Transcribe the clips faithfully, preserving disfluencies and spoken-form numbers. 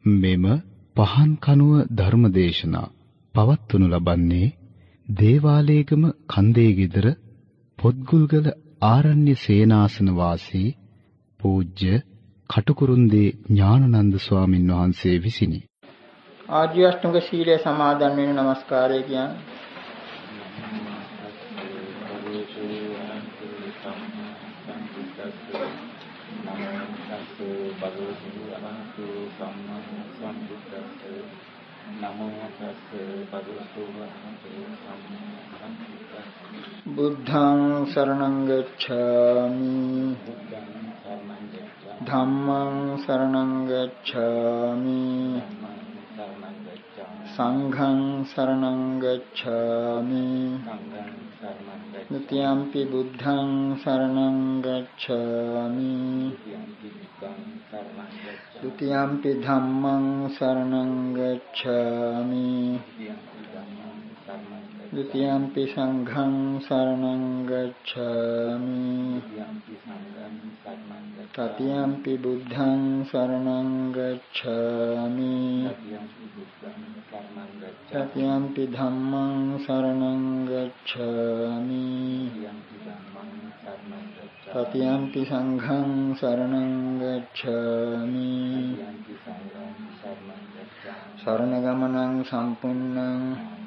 මෙම පහන් කනුව ධර්මදේශනා පවත්වනු ලබන්නේ දේවාලේගම කන්දේ ගෙදර පොත්ගුල්ගල ආරණ්‍ය සේනාසන වාසී පූජ්‍ය කටුකුරුන්දී ඥානানন্দ ස්වාමින් වහන්සේ විසිනි. ආර්ය අෂ්ටාංග සීලය සමාදන් වෙන නමස්කාරය කියන්නේ බුද්ධං සරණං ගච්ඡාමි ධම්මං සරණං ගච්ඡාමි සංඝං සරණං ගච්ඡාමි ဒုတိယံ පි බුද්ධං සරණං ගච්ඡාමි ဒုတိယံ පි ධම්මං සරණං ගච්ඡාමි ဒုတိယံ පි සංඝං සරණං ගච්ඡාමි တတိယံ පි බුද්ධං සරණං ගච්ඡාමි တတိယံ පි ධම්මං සරණං ගච්ඡාමි တတိယံ පි සංඝං සරණං ගච්ඡාමි สรณගමනං සම්පුන්නං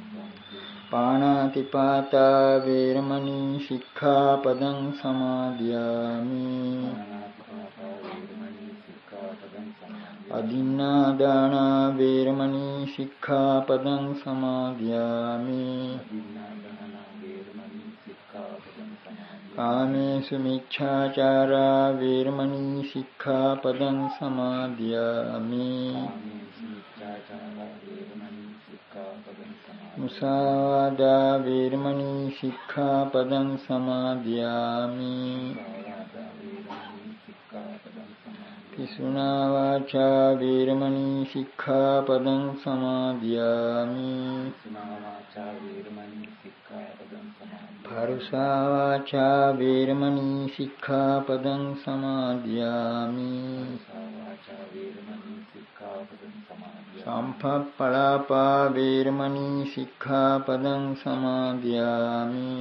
පාණාතිපාතා වේරමණී සික්ඛාපදං සමාදියාමි අදින්නාදානා වේරමණී සික්ඛාපදං සමාදියාමි කාමේසු මිච්ඡාචාරා වේරමණී සික්ඛාපදං සමාදියාමි මුසාවාදා වේරමණී සික්ඛාපදං සමාදියාමි පිසුනා වාචා වේරමණී සික්ඛාපදං සමාදියාමි පරුසා වාචා වේරමණී සික්ඛාපදං සමාදියාමි සම්පප්පලාපා වේරමණී සික්ඛාපදං සමාදියාමි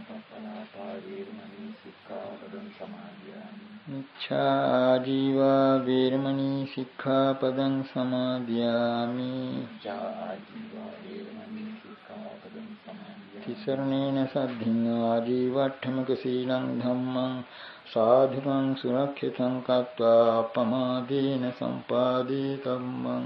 මිච්ඡා ජීවා වේරමණී සික්ඛාපදං සමාදියාමි තිසරණේන සද්ධින් ආජීවට්ඨමක සීලං ධම්මං සාධුකං සුරක්ෂිතං කତ୍වා අපමාදේන සම්පාදේ කම්මං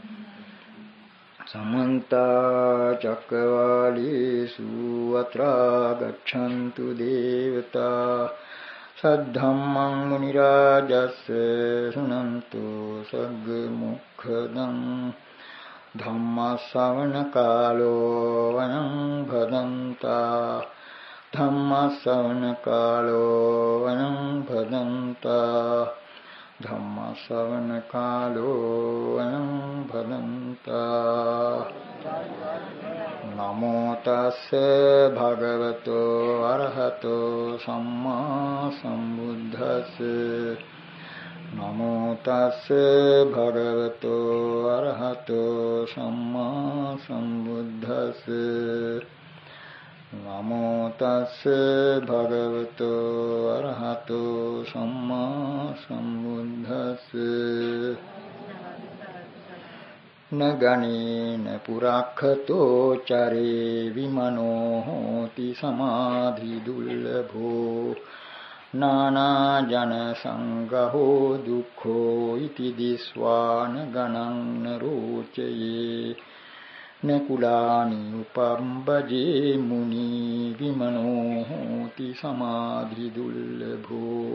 සමන්ත චක්කවාලේසු අත්‍රා ගච්ඡන්තු දේවතා සද්ධම්මං මුනි රාජස්ස සුනන්තු සග්ග මොක්ඛදං ධම්ම ශ්‍රවණ කාලෝ වනං භදන්තා ධම්ම ශ්‍රවණ කාලෝ වනං භදන්තා ධම්ම ශ්‍රවණ කාලෝ වනං භදන්තා නමෝ තස්ස භගවතෝ අරහතෝ සම්මා සම්බුද්දස්ස නමෝ තස්ස භගවතෝ අරහතෝ සම්මා සම්බුද්දස්ස නමෝ තස්ස භගවතෝ අරහතෝ සම්මා සම්බුද්දස්ස නගණේන පුරක්ඛතෝ චරේ විමනෝ හෝති සමාධි දුල්ලභෝ නානා ජන සංඝෝ දුක්ඛෝ ඉති දිස්වාන ගණං නරෝචයේ නකුලානි උපම්බජේ මුනි විමනෝ හෝති සමාධි දුල්ලභෝ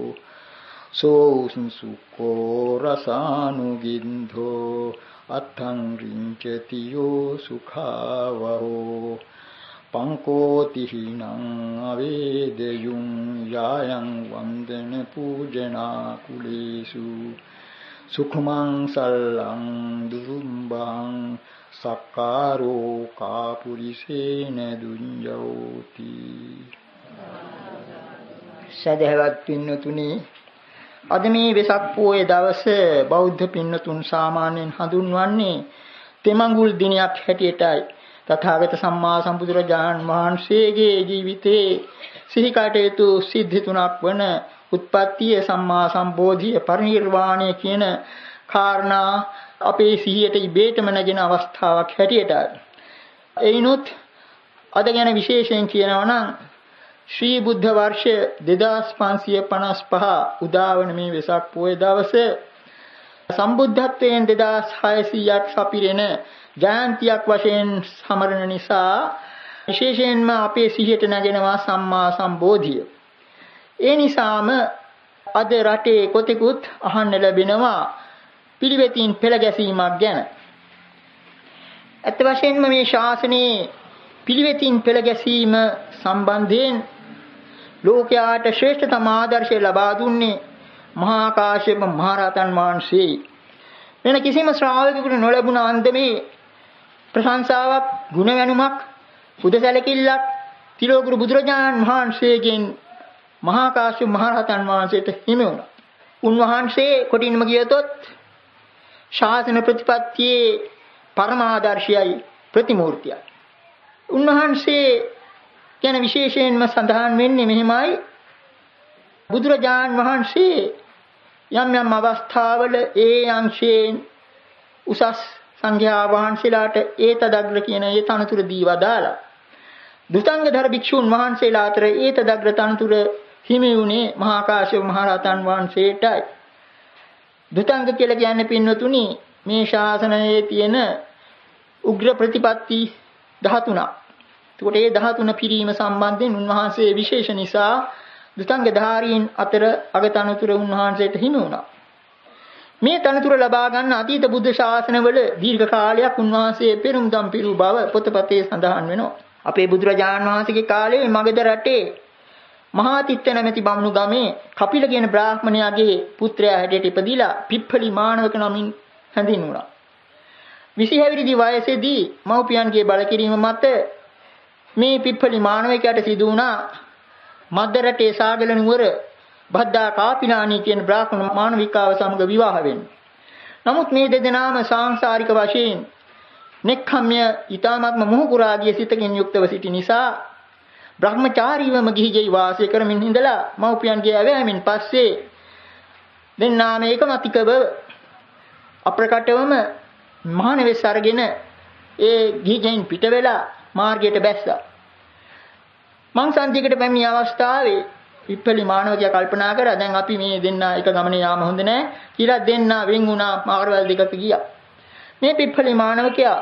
සෝසුකෝ රසානුගින්ධෝ අත්තං රිංචති යෝ සුඛාවෝ පංකෝති හිනං අවේදයුං යායන් වන්දන පූජනා කුලේසු සුඛමං සල්ලං දුරුම්බං සක්කාරෝ කාපුරිසේන දුඤ්ජෝති. සදහවත් පින්නතුනි, අද මේ වෙසක් පොයේ දවසේ බෞද්ධ පින්නතුන් සාමාන්‍යයෙන් හඳුන්වන්නේ තෙමඟුල් දිනයක් හැටියටයි. තථාගත සම්මා සම්බුදුරජාණන් වහන්සේගේ ජීවිතයේ සිහි කටයුතු සිද්ධි තුනක් වන උත්පත්තිය, සම්මා සම්බෝධිය, පරිනිර්වාණය කියන කාරණා අපේ සිහියට ඉබේටම නැගෙන අවස්ථාවක් හැටියටයි. එයිනොත් අද ගැන විශේෂයෙන් කියනවා නම් ශ්‍රී බුද්ධ වර්ෂ දෙදාස් පන්සිය පනස් පහ උදාවන මේ වෙසක් පොය දවසේ සම්බුද්ධත්වයෙන් දෙදාස් හයසීයක් සපිරෙන ජයන්තියක් වශයෙන් සමරන නිසා විශේෂයෙන්ම අපේ සිහියට නැගෙනවා සම්මා සම්බෝධිය. ඒ නිසාම අද රටේ කොතෙකුත් අහන්න ලැබෙනවා පිළිවෙතින් පෙළ ගැසීමක් ගැන. අත් වශයෙන්ම මේ ශාසනයේ පිළිවෙතින් පෙළ ගැසීම සම්බන්ධයෙන් ලෝකයාට ශ්‍රේෂ්ඨතම ආදර්ශය ලබා දුන්නේ මහා කාශ්‍යප මහ රහතන් වහන්සේ. වෙන කිසිම ශ්‍රාවකෙකුට නොලැබුණ අන්දමේ ප්‍රශංසාවක්, ගුණ වැනුමක්, පුදසැලකිල්ලක් තිලෝගුරු බුදුරජාණන් වහන්සේගෙන් මහා කාශ්‍යප මහ රහතන් වහන්සේට හිමි වුණා. උන්වහන්සේ කොටින්ම කියතොත් ශාසන ප්‍රතිපත්තියේ පරමාදර්ශයයි, ප්‍රතිමූර්තියයි. උන්වහන්සේ ගැන විශේෂයෙන්ම සඳහන් වෙන්නේ මෙහිමයි. බුදුරජාණන් වහන්සේ යම් යම් අවස්ථාවල ඒ අංශයෙන් උසස් සංඝයා වහන්සේලාට ඒතදග්‍ර කියන ඒ තනතුර දීවා දාලා දුතංගධර භික්ෂුන් වහන්සේලා අතර ඒතදග්‍ර තනතුර හිමි වුණේ මහා කාශ්‍යප මහ රහතන් වහන්සේටයි. දුතංග කියලා කියන්නේ පින්වතුනි මේ ශාසනයේ තියෙන උග්‍ර ප්‍රතිපත්ති දහතුනක්. එතකොට මේ දහතුන පිරීම සම්බන්ධයෙන් උන්වහන්සේ විශේෂ නිසා දුතංග ධාරීන් අතර අගතනතුර උන්වහන්සේට හිමි වුණා. මේ තනතුර ලබා ගන්න අතීත බුද්ධ ශාසනවල දීර්ඝ කාලයක් උන්වහන්සේ පෙරම්දම් පිරු බව පොතපතේ සඳහන් වෙනවා. අපේ බුදුරජාණන් වහන්සේගේ කාලේ මගධ රටේ මහා තිත්ත නැමැති බමුණු ගමේ කපිල කියන බ්‍රාහ්මණයාගේ පුත්‍රයා හැටියට ඉපදිලා පිප්පලි මානවක නමින් හැඳින්වුණා. විසි හැවිරිදි වයසේදී මව්පියන්ගේ බලකිරීම මත මේ පිප්පලි මානවකයාට සිදු වුණා මද්ද රටේ සාගල නුවර බද්දා කාපිලාණී කියන බ්‍රාහ්මණ මානවිකාව සමග විවාහ වෙන්න. නමුත් මේ දෙදෙනාම සාංශාරික වශයෙන් නෙක්ඛම්ය ඊ타මත්ම මොහුකුරාගිය සිතකින් යුක්තව සිටි නිසා බ්‍රහ්මචාරීවම ගිහි ගෙයි වාසය කරමින් ඉඳලා මව්පියන්ගේ ඇවෑමෙන් පස්සේ දෙන්නාම ඒකමතිකව අප්‍රකටවම මහානවෙස් අරගෙන ඒ ගිහි ගෙයින් පිට වෙලා මාර්ගයට බැස්සා. මං සංජීකට පැමිණි අවස්ථාවේ පිප්පලි මානවකයා කල්පනා කරා දැන් අපි මේ දෙන්නා එක ගමනේ යාම හොඳ නැහැ කියලා දෙන්නා වෙන් වුණා මාර්ගවල දෙකක ගියා. මේ පිප්පලි මානවකයා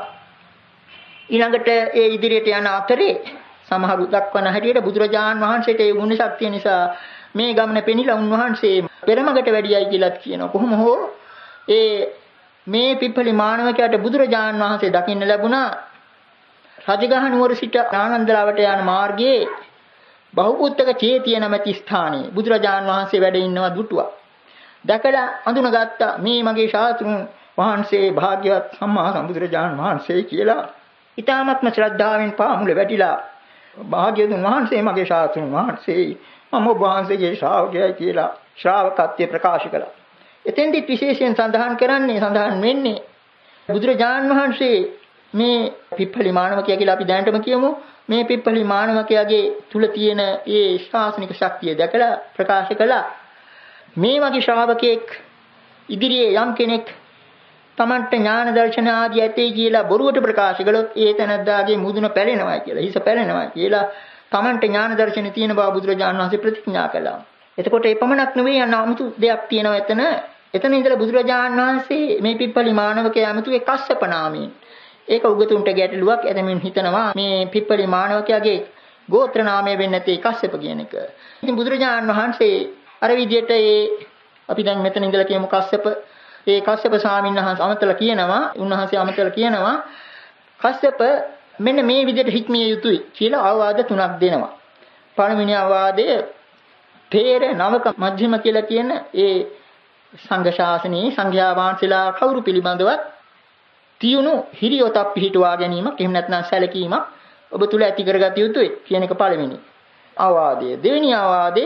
ඊළඟට ඒ ඉදිරියට යන අතරේ සමහරු දක්වන හැටියට බුදුරජාණන් වහන්සේට ඒ ගුණ ශක්තිය නිසා මේ ගමන පෙනිලා උන්වහන්සේ පෙරමගට වැඩියයි කියලාත් කියනවා. කොහොම හෝ ඒ මේ පිප්පලි මානවකයාට බුදුරජාණන් වහන්සේ දකින්න ලැබුණා රජගහ නුවර සිට ආනන්දලාවට යන මාර්ගයේ බහුපුත්තක චේතිය නැමැති ස්ථානයේ බුදුරජාණන් වහන්සේ වැඩ ඉන්නවා දුටුවා. දැකලා අඳුනගත්තා මේ මගේ ශාස්ත්‍රුන් වහන්සේ භාග්‍යවත් සම්මා සම්බුදුරජාණන් වහන්සේ කියලා. ඊ타ත්ම ශ්‍රද්ධාවෙන් පාමුල වැටිලා භාග්‍යවතුන් වහන්සේ මගේ ශාස්ත්‍රුන් වහන්සේ මම ඔබ වහන්සේගේ ශ්‍රාවකයයි කියලා ශ්‍රාවකත්වය ප්‍රකාශ කළා. එතෙන්දිත් විශේෂයෙන් සඳහන් කරන්නේ සඳහන් වෙන්නේ බුදුරජාණන් වහන්සේ මේ පිප්පලි මානවකයා කියලා අපි දැනටම කියමු. මේ පිප්පලි මානවකයාගේ තුල තියෙන ඒ ශාසනික ශක්තිය දැකලා ප්‍රකාශ කළා. මේ වගේ ශ්‍රාවකෙක් ඉදිරියේ යම් කෙනෙක් තමන්ට ඥාන දර්ශන ආදී ඇතේ කියලා බොරුවට ප්‍රකාශ කළොත් ඒ තැනද්දාගේ මුදුන පැලෙනවා කියලා, හිස පැලෙනවා කියලා තමන්ට ඥාන දර්ශන තියෙන බව බුදුරජාණන් වහන්සේ ප්‍රතිඥා කළා. එතකොට ඒ පමණක් නෙවෙයි යන 아무තු දෙයක් තියෙනවා එතන. එතන ඉඳලා බුදුරජාණන් වහන්සේ මේ පිප්පලි මානවකයා 아무තුගේ කස්සප නාමයෙන් ඒක උගතුන්ට ගැටලුවක් එදමින් හිතනවා මේ පිප්පලි මානවකයාගේ ගෝත්‍ර නාමය වෙන්නේ නැති කස්සප කියන එක. ඉතින් බුදුරජාණන් වහන්සේ අර විදිහට ඒ අපි දැන් මෙතන ඉඳලා කියමු කස්සප ඒ කස්සප ස්වාමීන් වහන්සේ අමතලා කියනවා උන්වහන්සේ අමතලා කියනවා කස්සප මෙන්න මේ විදිහට හික්මිය යුතුයි කියලා අවවාද තුනක් දෙනවා. පළවෙනි අවවාදය තේර නවක මධ්‍යම කියලා කියන ඒ සංඝ ශාසනයේ සංඝයා වහන්සේලා කවුරු පිළිබඳවත් තියුණු හිරියොතක් පිහිටුවා ගැනීමක් එහෙම නැත්නම් සැලකීමක් ඔබ තුල ඇති කරගත යුතුයි කියන එක පළවෙනි අවවාදය. දෙවෙනි අවවාදය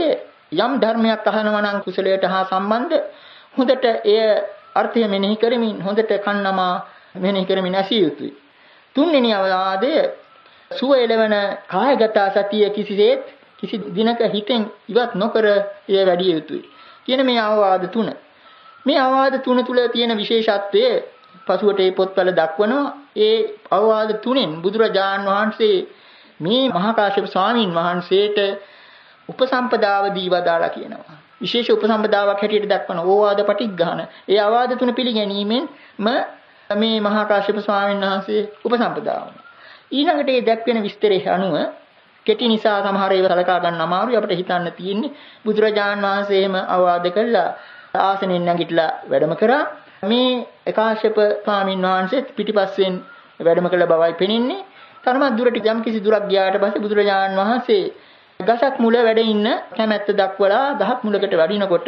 යම් ධර්මයක් අහනවා නම් කුසලයට හා සම්බන්ධ හොඳට එය අර්ථය මෙනෙහි කරමින් හොඳට කන්නමා මෙනෙහි කරමින් ඇසිය යුතුයි. තුන්වෙනි අවවාදය සුව එළවන කායගත සතිය කිසිසේත් කිසි දිනක හිතෙන් ඉවත් නොකර එය වැඩි යුතුයි. කියන මේ අවවාද තුන. මේ අවවාද තුන තුල තියෙන විශේෂත්වය පසුවට මේ පොත්වල දක්වනවා. ඒ අවවාද තුනෙන් බුදුරජාන් වහන්සේ මේ මහා කාශ්‍යප ස්වාමීන් වහන්සේට උපසම්පදාව දීවදාලා කියනවා. විශේෂ උපසම්පදාවක් හැටියට දක්වන ඕවාද පටිග්ගහන. ඒ අවවාද තුන පිළිගැනීමෙන් මේ මහා කාශ්‍යප ස්වාමීන් වහන්සේ උපසම්පදා වුණා. ඊළඟට මේ දැක්වෙන විස්තරයේ අනුව කෙටි නිසා සමහර ඒවා සලකා ගන්න අමාරුයි. අපිට හිතන්න තියෙන්නේ බුදුරජාන් වහන්සේම අවවාද කළා ආසනෙන් නැගිටලා වැඩම කරා. මේ කාශ්‍යප ස්වාමීන් වහන්සේ පිටිපස්සෙන් වැඩම කළ බවයි පෙනෙන්නේ. තරමක් දුරට යම් කිසි දුරක් ගියාට පස්සේ බුදුරජාන් වහන්සේ ගසක් මුල වැඩ ඉන්න කැමැත්ත දක්වලා ගහක් මුලකට වඩිනකොට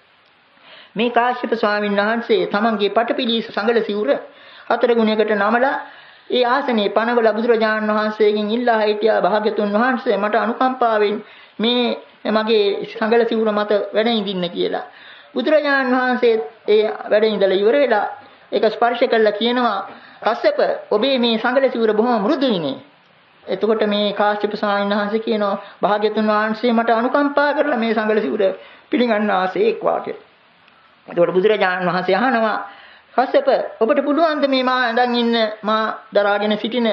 මේ කාශ්‍යප ස්වාමීන් වහන්සේ තමන්ගේ පටපිලි සංගල සිවුර හතර ගුණයකට නමලා ඒ ආසනේ පනවල බුදුරජාණන් වහන්සේගෙන් ඉල්ලා හිටියා භාග්‍යතුන් වහන්සේ මට අනුකම්පාවෙන් මේ මගේ සංගල සිවුර මත වැඩ ඉඳින්න කියලා. බුදුරජාණන් වහන්සේ ඒ වැඩ ඉඳලා ඉවර වෙලා ඒක ස්පර්ශ කළා කියනවා කස්සප ඔබේ මේ සංගල සිවුර බොහොම මෘදුයිනේ. එතකොට මේ කාශ්‍යප ස්වාමීන් වහන්සේ කියනවා භාග්‍යතුන් වහන්සේ මට අනුකම්පා කරලා මේ සංගල සිවුර පිළිගන්න ආසේක් වාගේ. එතකොට බුදුරජාණන් වහන්සේ අහනවා කස්සප ඔබට පුළුවන් ද මේ මා ඇඳන් ඉන්න මා දරාගෙන සිටින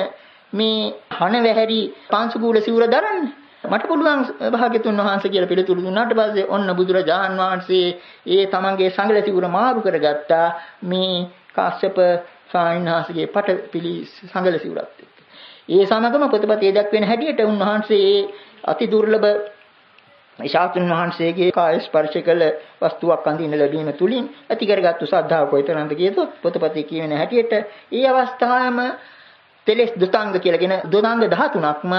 මේ හන වැහැරි පාංශුකූල සිවුර දරන්න? මට පුළුවන් භාග්‍යතුන් වහන්සේ කියලා පිළිතුරු දුන්නාට පස්සේ ඔන්න බුදුරජාණන් වහන්සේ ඒ තමන්ගේ සංගල සිවුර මාරු කරගත්තා මේ කාශ්‍යප ස්වාමීන් වහන්සේගේ පටපිලි සංගල සිවුරත් එක්ක. ඒ සමගම ප්‍රතිපතිය දක්වන හැටියට උන්වහන්සේ අති දුර්ලභ ශාස්ත්‍රඥ වහන්සේගේ කාය ස්පර්ශ කළ වස්තුවක් අඳින්න ලැබීම තුලින් ඇති කරගත්තු ශ්‍රද්ධාව කොයිතරම්ද කියතොත් ප්‍රතිපතිය කියන හැටියට ඒ අවස්ථාවම තෙලස් දුතාංග කියලාගෙන දුතාංග දහතුනක්ම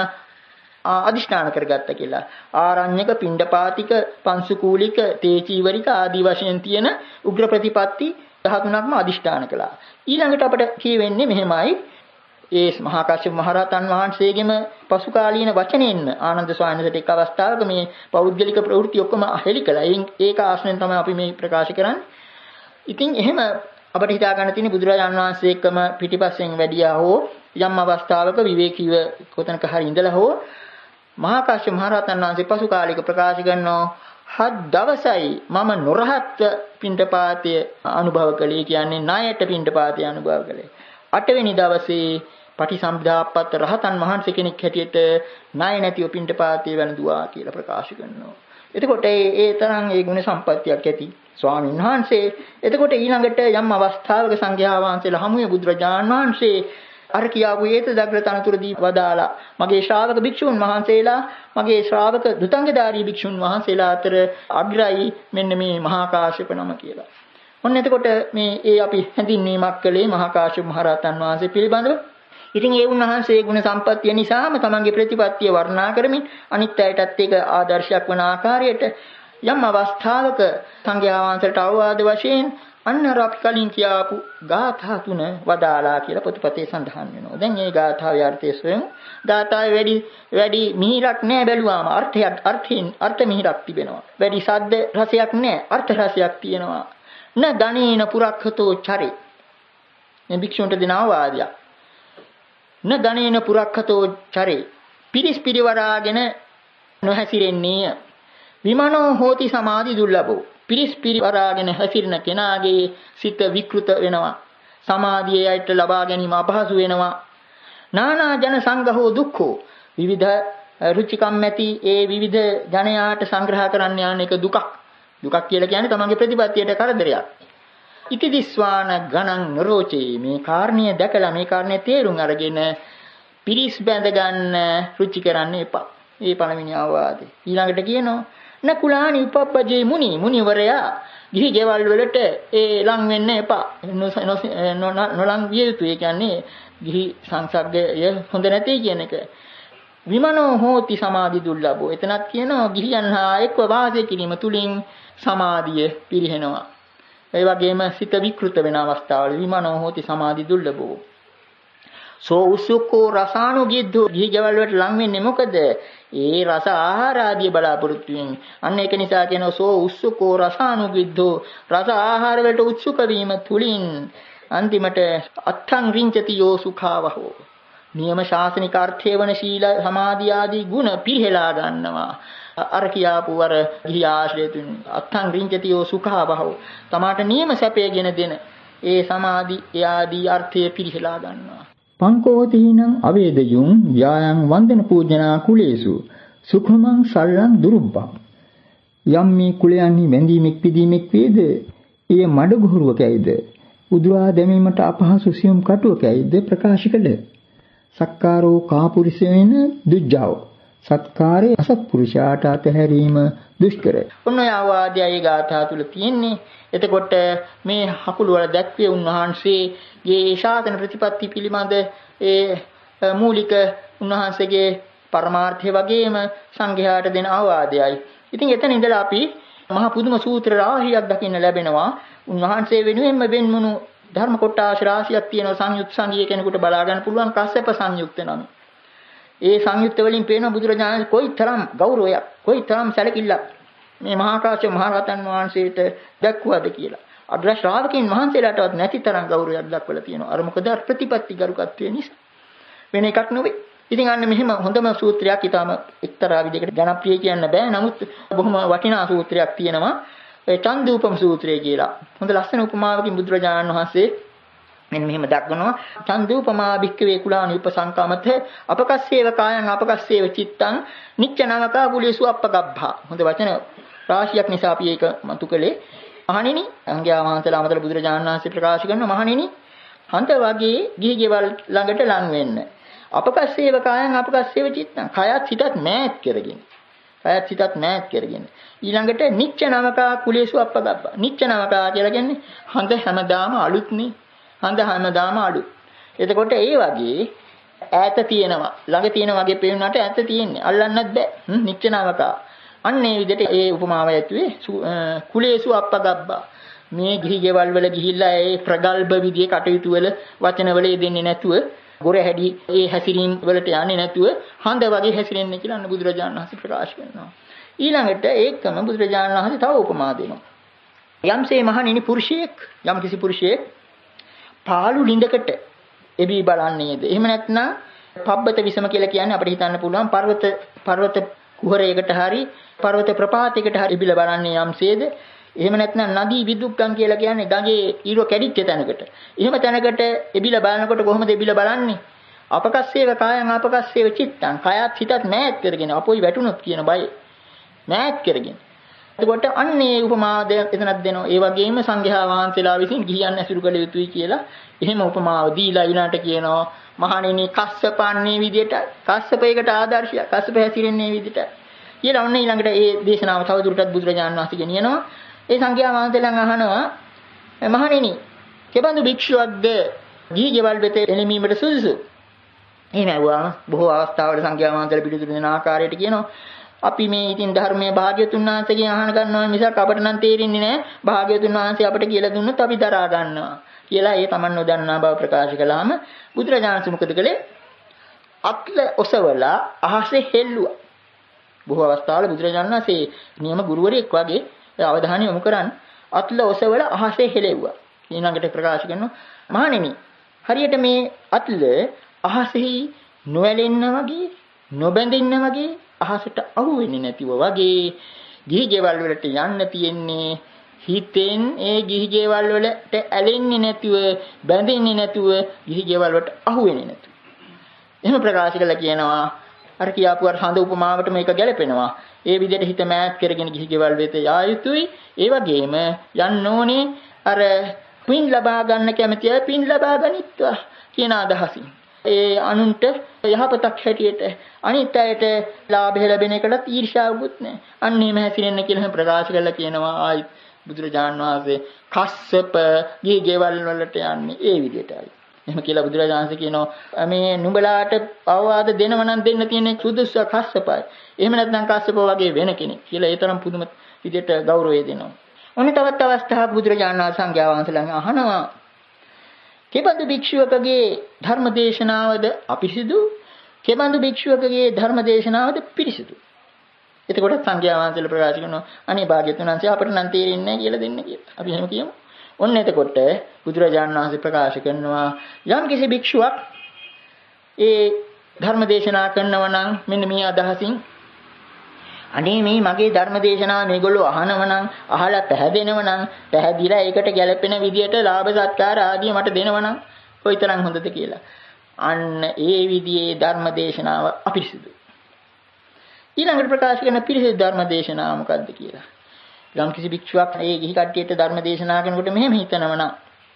අදිෂ්ඨාන කරගත්තා කියලා. ආරණ්‍යක පිණ්ඩපාතික පංසුකූලික තේචීවරික ආදී වශයෙන් තියෙන උග්‍ර ප්‍රතිපatti දහතුනක්ම අදිෂ්ඨාන කළා. ඊළඟට අපිට කියවෙන්නේ මෙහෙමයි. ඒ මහා කාශ්‍යප මහ රහතන් වහන්සේගෙම පසු කාලීන වචනෙන්න ආනන්ද ස්වාමීන් වහන්සේට එක් අවස්ථාවක මේ පෞද්ගලික ප්‍රවෘත්ති ඔක්කොම හෙළි කළා. ඒක ආශ්‍රයෙන් තමයි අපි මේ ප්‍රකාශ කරන්නේ. ඉතින් එහෙම අපිට හිතා ගන්න තියෙන බුදුරජාණන් වහන්සේ එක්කම පිටිපස්සෙන් වැඩියා හෝ යම් අවස්ථාවක විවේකීව කොතනක හරි ඉඳලා හෝ මහා කාශ්‍යප මහ රහතන් වහන්සේ පසු කාලික ප්‍රකාශ කරනවා හත් දවසයි මම නොරහත් පිණ්ඩපාතය අනුභව කළේ. කියන්නේ ණයට පිණ්ඩපාතය අනුභව කළේ. අටවෙනි දවසේ පටිසම්භිදාපත් රහතන් වහන්සේ කෙනෙක් හැටියට ණය නැතිව පිණ්ඩපාතේ වැළඳුවා කියලා ප්‍රකාශ කරනවා. එතකොට ඒ ඒ තරම් ඒ ගුණ සම්පත්තියක් ඇති ස්වාමීන් වහන්සේ. එතකොට ඊළඟට යම් අවස්ථාවක සංඝයා වහන්සේලා හමුවේ බුදුරජාණන් වහන්සේ අර කියාපු ඒත දග්‍ර තනතුරදී වදාලා මගේ ශ්‍රාවක භික්ෂුන් වහන්සේලා මගේ ශ්‍රාවක දුතංගධාරී භික්ෂුන් වහන්සේලා අතර අග්‍රයි මෙන්න මේ මහා කාශ්‍යප නම කියලා. ඔන්න එතකොට මේ ඒ අපි හැඳින්වීමක් කළේ මහා කාශ්‍යප මහ රහතන් වහන්සේ පිළිබඳව. ඉතින් ඒ උන්වහන්සේ ගුණ සම්පත්තිය නිසාම තමන්ගේ ප්‍රතිපත්තිය වර්ණනා කරමින් අනිත් අයටත් ඒක ආදර්ශයක් වන ආකාරයට යම් අවස්ථාවක සංඝයා වහන්සේට අවවාද වශයෙන් අන්න අපි කලින් කියාපු ගාථා තුන වදාලා කියලා පොතපතේ සඳහන් වෙනවා. දැන් මේ ගාථාවේ අර්ථය සොයමු. ගාථාවේ වැඩි වැඩි මිහිරක් නෑ බැලුවාම අර්ථයක් අර්ථින් අර්ථ මිහිරක් තිබෙනවා. වැඩි සද්ද රසයක් නෑ අර්ථ රසයක් තියෙනවා. න ගණේන පුරක්ඛතෝ චරේ. මේ භික්ෂුන්ට දෙන අවවාදයක්. න ගණේන පුරක්ඛතෝ චරේ. පිරිස් පිරිවරාගෙන නොහැසිරෙන්නේ. විමනෝ හෝති සමාධි දුර්ලභෝ. පිරිස් පිරිවරාගෙන හැසිරෙන කෙනාගේ සිත විකෘත වෙනවා. සමාධියට ලබා ගැනීම අපහසු වෙනවා. නානා ජන සංඝහෝ දුක්ඛෝ. විවිධ රුචිකම් ඇති ඒ විවිධ ජනයාට සංග්‍රහ කරන්න යන එක දුකක්. දුකක් කියලා කියන්නේ තමන්ගේ ප්‍රතිපත්තියට කරදරයක්. ඉති දිස්වාන ගණන් නරෝචේ. මේ කාරණිය දැකලා මේ කාරණේ තේරුම් අරගෙන පිරිස් බැඳ ගන්න රුචි කරන්න එපා. මේ පළවෙනි අවවාදේ. ඊළඟට කියනවා නකුලානි උපප්පජේ මුනි මුනිවරයා ගිහි ගෙවල් වලට ඒ ලං වෙන්න එපා. නොලං විය යුතුයි. ඒ කියන්නේ ගිහි සංසග්ගය හොඳ නැtei කියන එක. විමනෝ හෝති සමාධි දුර්ලභෝ. එතනත් කියනවා ගිහියන් හා එක්ව වාසය කිරීම තුලින් සමාධිය පිරිහෙනවා. ඒ වගේම සිත විකෘත වෙන අවස්ථාවල විමනෝ හෝති සමාධි දුර්ලභෝ. සෝ උසුකෝ රසානුගිද්ධෝ ගිහි ගෙවල් වලට ලං වෙන්නේ මොකද? ඒ රස ආහාර ආදී බලාපොරොත්තු වෙන්නේ. අන්න ඒක නිසා කියනවා සෝ උසුකෝ රසානුගිද්ධෝ රස ආහාර වලට උත්සුක වීම තුලින් අන්තිමට අත්තං රිංචති යෝ සුඛාවහෝ. නියම ශාසනික අර්ථය වන සීල සමාධි ආදී ගුණ පිරිහෙලා ගන්නවා. අර කියාපු අර ගිහි ආශ්‍රය තුන අත්තං රිංචති යෝ සුඛාවහෝ. තමාට නියම සැපයගෙන දෙන ඒ සමාධි ආදී අර්ථය පිරිහෙලා ගන්නවා. පංකෝතිනං අවේදයුං යායන් වන්දන පූජනා කුලේසු සුඛමං සල්ලං දුරුබ්බං. යම් මේ කුලයන්හි වැඳීමෙක් පිදීමෙක් වේද එය මඩ ගොහරුවකයිද උදුරා දැමීමට අපහසු සියුම් කටුවකයිද ප්‍රකාශ කළ. සක්කාරෝ කාපුරිස වෙන දුජ්ජාව. සත්කාරයේ අසත්පුරුෂයාට අතහැරීම දුෂ්කර. ඔන්න ඔය ආවාදයයි ගාථා තුල තියෙන්නේ. එතකොට මේ හකුළු වල දැක්වේ උන්වහන්සේගේ ශාසන ප්‍රතිපත්ති පිළිබඳ ඒ මූලික උන්වහන්සේගේ පරමාර්ථය වගේම සංඝයාට දෙන ආවාදයයි. ඉතින් එතන ඉඳලා අපි මහා පුදුම සූත්‍ර රාශියක් දකින්න ලැබෙනවා. උන්වහන්සේ වෙනුවෙන්ම වෙන්මුණු ධර්ම කොටස් රාශියක් තියෙනවා. සංයුත් සංගීය කෙනෙකුට බලා ගන්න පුළුවන් කස්සප සංයුක්ත නම්. ඒ සංයුක්ත වලින් පේන බුදුරජාණන් කොයිතරම් ගෞරවයක්, කොයිතරම් සැලකිල්ලක් මේ මහා කාශ්‍යප මහ රහතන් වහන්සේට දක්වවද කියලා. අග්‍ර ශ්‍රාවකයන් වහන්සේලාටවත් නැති තරම් ගෞරවයක් දක්වලා තියෙනවා. අර මොකද ප්‍රතිපත්ති ගරුකත්වය නිසා. වෙන එකක් නෙවෙයි. ඉතින් අන්න මෙහෙම හොඳම සූත්‍රයක් ඊටම එක්තරා විදිහකට ජනප්‍රිය කියන්න බෑ. නමුත් බොහොම වටිනා සූත්‍රයක් තියෙනවා. ඒ චන්දූපම සූත්‍රය කියලා. හොඳ ලස්සන උපමාවකින් බුදුරජාණන් වහන්සේ මෙන්න මෙහෙම දක්වනවා. චන්දූපමා භික්ඛවේ කුලානි උපසංකමත අපකස්සේව කායං අපකස්සේව චිත්තං නිච්චනවකා කුලේසු අප්පගබ්භා. හොඳ වචන රාශියක් නිසා අපි ඒක මතු කළේ. මහණෙනි, අංගයා වහන්සේලා අමතර බුදුරජාණන් වහන්සේ ප්‍රකාශ කරන මහණෙනි, හන්ත වගේ ගිහි ගෙවල් ළඟට ලං වෙන්න. අපකස්සේව කායං අපකස්සේව චිත්තං. කයත් හිතත් මෑත් කරගෙන. කයත් හිතත් මෑත් කරගෙන. ඊළඟට නිච්චනවකා කුලේසු අප්පගබ්භා. නිච්චනවකා කියලා කියන්නේ හඳ හැමදාම අලුත්නේ. හඳ හැමදාම අලුත්. එතකොට ඒ වගේ ඈත තියෙනවා. ළඟ තියෙන වගේ පේනකට ඈත තියෙන්නේ. අල්ලන්නත් බෑ. නිච්චනවකා. අන්න ඒ විදිහට ඒ උපමාව ඇතුලේ කුලේසු අප්පගබ්බා. මේ ගිහි ගෙවල් වල ගිහිල්ලා ඒ ප්‍රගල්භ විදිහේ කටයුතු වල වචන වල යෙදෙන්නේ නැතුව ගොර හැඩි ඒ හැසිරීම් වලට යන්නේ නැතුව හඳ වගේ හැසිරෙන්න කියලා අන්න බුදුරජාණන් වහන්සේ ප්‍රකාශ කරනවා. ඊළඟට ඒකම බුදුරජාණන් වහන්සේ තව උපමා දෙනවා. යම්සේ මහණෙනි පුරුෂයෙක් යම් කිසි පුරුෂයෙක් පාළු ළිඳකට එබී බලන්නේද? එහෙම නැත්නම් පබ්බත විසම කියලා කියන්නේ අපිට හිතන්න පුළුවන් පර්වත පර්වත කුහරයකට හරි පර්වත ප්‍රපාතයකට හරි එබිලා බලන්නේ යම්සේද? එහෙම නැත්නම් නදී විදුක්කම් කියලා කියන්නේ ගඟේ ඊරෝ කැඩිච්ච තැනකට. එහෙම තැනකට එබිලා බලනකොට කොහොමද එබිලා බලන්නේ? අපකස්සේව කායං අපකස්සේව චිත්තං. කයත් හිතත් මෑත් කරගෙන අපොයි වැටුනොත් කියන බය. මෑත් කරගෙන. එතකොට අන්නේ උපමා එතනක් දෙනවා. ඒ වගේම සංඝයා වහන්සේලා විසින් ගිහියන් ඇසුරු කළ යුතුයි කියලා එහෙම උපමාව දීලා ඊළාට කියනවා මහණෙනි කස්සපන්නේ විදියට කස්සපයකට ආදර්ශයක්. කස්සප හැසිරෙන්නේ විදියට. කියලා ඔන්න ඊළඟට ඒ දේශනාව තවදුරටත් බුදුරජාණන් වහන්සේ ගෙනියනවා. ඒ සංඝයා වහන්සේලාන් අහනවා මහණෙනි කෙබඳු භික්ෂුවක්ද ගිහි ගෙවල් වෙත එළඹීමට සුදුසු? එහෙම ඇහුවාම බොහෝ අවස්ථාවල සංඝයා වහන්සේලා පිළිතුරු දෙන ආකාරයට කියනවා අපි මේ ඉතින් ධර්මයේ භාග්‍යවතුන් වහන්සේගෙන් අහන ගන්නවා මිසක් අපට නම් තේරෙන්නේ නැහැ. භාග්‍යවතුන් වහන්සේ අපට කියලා දුන්නොත් අපි දරා ගන්නවා කියලා ඒ Taman නොදන්නා බව ප්‍රකාශ කළාම බුදුරජාණන් මොකද කළේ? අත්ල ඔසවලා අහසේ හෙල්ලුවා. බොහෝ අවස්ථාවල බුදුරජාණන් වහන්සේ නියම ගුරුවරයෙක් වගේ අවධානය යොමු කරන් අත්ල ඔසවලා අහසේ හෙලෙව්වා. ඊළඟට ප්‍රකාශ කරනවා මහණෙනි හරියට මේ අත්ල අහසෙහි නොඇලෙන්න වගේ නොබැඳෙන්න වගේ අහසට අහු වෙන්නේ නැතිව වගේ ගිහි ගෙවල් වලට යන්න තියෙන්නේ හිතෙන් ඒ ගිහි ගෙවල් වලට ඇලෙන්නේ නැතුව බැඳෙන්නේ නැතුව ගිහි ගෙවල් වලට අහු වෙන්නේ නැතුව. එහෙම ප්‍රකාශ කළා කියනවා අර කියාපු අර හඳ උපමාවට මේක ගැලපෙනවා. ඒ විදිහට හිත මෑත් කරගෙන ගිහි ගෙවල් වෙත යා යුතුයි. ඒ වගේම යන්න ඕනේ අර පින් ලබා ගන්න කැමති අය පින් ලබා ගනිත්වා කියන අදහසින්. ඒ අනුන්ට යහපතක් හැටියට අනිත් අයට ලාභය ලැබෙන එකට ඊර්ෂ්‍යාවුත් නැහැ. අන්න එහෙම හැසිරෙන්න කියලා ප්‍රකාශ කරලා කියනවා ආයි බුදුරජාණන් වහන්සේ කස්සප ගිහි ගෙවල් වලට යන්නේ ඒ විදිහටයි. එහෙම කියලා බුදුරජාණන් වහන්සේ කියනවා මේ නුඹලාට අවවාද දෙනව නම් දෙන්න තියෙන සුදුසු කස්සපයි. එහෙම නැත්නම් කස්සප වගේ වෙන කෙනෙක් කියලා ඒ තරම් පුදුම විදිහට ගෞරවය දෙනවා. ඔන්න තවත් අවස්ථාවක් බුදුරජාණන් වහන්සේ සංඝයා වහන්සේලාගෙන් අහනවා කෙබඳු භික්ෂුවකගේ ධර්ම දේශනාවද අපිරිසිදු? කෙබඳු භික්ෂුවකගේ ධර්ම දේශනාවද පිරිසිදු? එතකොට සංඝයා වහන්සේලා ප්‍රකාශ කරනවා අනේ භාග්‍යවතුන් වහන්සේ අපට නම් තේරෙන්නේ නැහැ කියලා දෙන්න කියලා. අපි එහෙම කියමු. ඔන්න එතකොට බුදුරජාණන් වහන්සේ ප්‍රකාශ කරනවා යම් කිසි භික්ෂුවක් ඒ ධර්ම දේශනා කරනවා නම් මෙන්න මේ අදහසින් අනේ මේ මගේ ධර්ම දේශනාව මේගොල්ලෝ අහනව නම් අහලා පැහැදෙනව නම් පැහැදිලා ඒකට ගැළපෙන විදියට ලාභ සත්කාර ආදී මට දෙනව නම් කොයිතරම් හොඳද කියලා. අන්න ඒ විදිහේ ධර්ම දේශනාව අපිරිසිදු. ඊළඟට ප්‍රකාශ කරන පිරිසිදු ධර්ම දේශනාව මොකක්ද කියලා. යම් කිසි භික්ෂුවක් ඒ ගිහි කට්ටියට ධර්ම දේශනා කරනකොට මෙහෙම හිතනවා නම්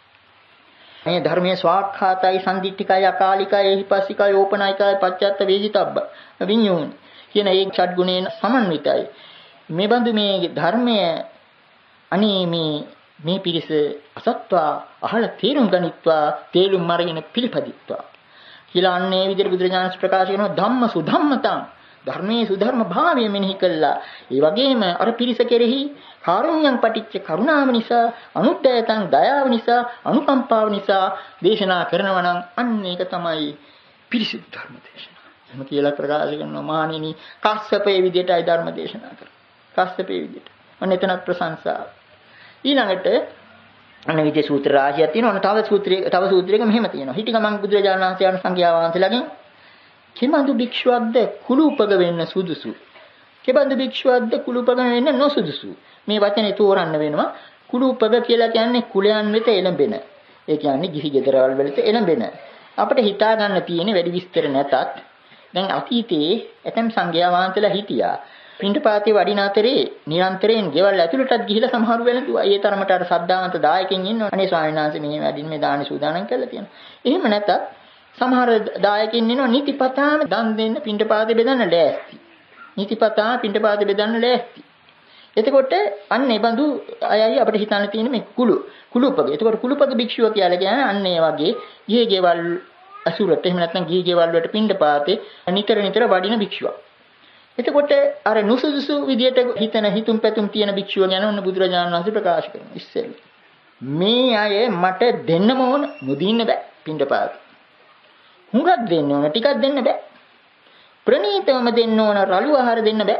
මේ ධර්මයේ ස්වාක්ඛාතයි සම්දිත්තිකයි අකාලිකයි එහිපස්සිකයි ඕපනායිකයි පච්චත්ත වේදිතබ්බ විඤ්ඤෝණ කියන ඒ ඡඩ් ගුණයෙන් සමන්විතයි. මේ බඳු මේ ධර්මය අනේ මේ මේ පිරිස අසත්වා අහලා තේරුම් ගනිත්වා තේරුම් අරගෙන පිළිපදිත්වා කියලා අන්නේ විදිහට බුදුරජාණන් ප්‍රකාශ කරනවා ධම්ම සුධම්මතං ධර්මයේ සුධර්ම භාවය මෙනෙහි කළා. ඒ වගේම අර පිරිස කෙරෙහි කාරුණ්‍යං පටිච්ච කරුණාව නිසා අනුද්යයතං දයාව නිසා අනුකම්පාව නිසා දේශනා කරනවා නම් අන්න ඒක තමයි පිරිසිදු ධර්ම දේශනාව. එහෙම කියලා ප්‍රකාශ කරනවා මානිනී කස්සපේ විදියටයි ධර්ම දේශනා කරන්නේ. කස්සපේ විදියට. අන්න එතනත් ප්‍රශංසාව. ඊළඟට අන්න විදිය සූත්‍ර රාශියක් තියෙනවා. තව සූත්‍රයක තව සූත්‍රයක මෙහෙම තියෙනවා. හිටි ගමන් බුදුරජාණන් වහන්සේ යන සංඝයා වහන්සේලාගෙන් කෙබඳු භික්ෂුවක්ද කුලූපග වෙන්න සුදුසු? කෙබඳු භික්ෂුවක්ද කුලූපග වෙන්න නොසුදුසු? මේ වචනේ තෝරන්න වෙනවා. කුලූපග කියලා කියන්නේ කුලයන් වෙත එළඹෙන. ඒ කියන්නේ ගිහි ගෙදරවල් වලට එළඹෙන. අපිට හිතා ගන්න තියෙන වැඩි විස්තර නැතත් දැන් අතීතයේ ඇතම් සංඝයා වහන්සේලා හිටියා. පින්ඩපාතේ වඩින අතරේ නිරන්තරයෙන් ගෙවල් ඇතුළටත් ගිහිලා සමහරු වෙලඳුවා. ඒ තරමට අර සද්ධාන්ත දායකෙන් ඉන්නවා. අනේ ස්වාමීන් වහන්සේ මෙහෙම වැඩින් මේ දානි සූදානම් කරලා තියෙනවා. එහෙම නැතත් සමහර දායකින් ඉන්නවා නිතිපතාම දන් දෙන්න පින්ඩපාතේ බෙදන්න ලෑස්ති. නිතිපතා පින්ඩපාතේ බෙදන්න ලෑස්ති. එතකොට අන්න ඒ බඳු අයයි අපිට හිතන්න තියෙන මේ කුළු කුළුපග. එතකොට කුළුපග භික්ෂුව කියලා කියන්නේ අන්න ඒ වගේ ගිහි ගෙවල් අසුරට එහෙම නැත්නම් ගිහි ගෙවල් වලට පින්ඩපාතේ නිතර නිතර වඩින භික්ෂුවක්. එතකොට අර නුසුදුසු විදියට හිතන හිතුම් පැතුම් තියෙන භික්ෂුව ගැන ඔන්න බුදුරජාණන් වහන්සේ ප්‍රකාශ කරනවා ඉස්සෙල්ලා. මේ අය මට දෙන්නම ඕන නොදින්න බෑ පින්ඩපාතේ. හුඟක් දෙන්න ඕන ටිකක් දෙන්න බෑ. ප්‍රණීතවම දෙන්න ඕන රළු ආහාර දෙන්න බෑ.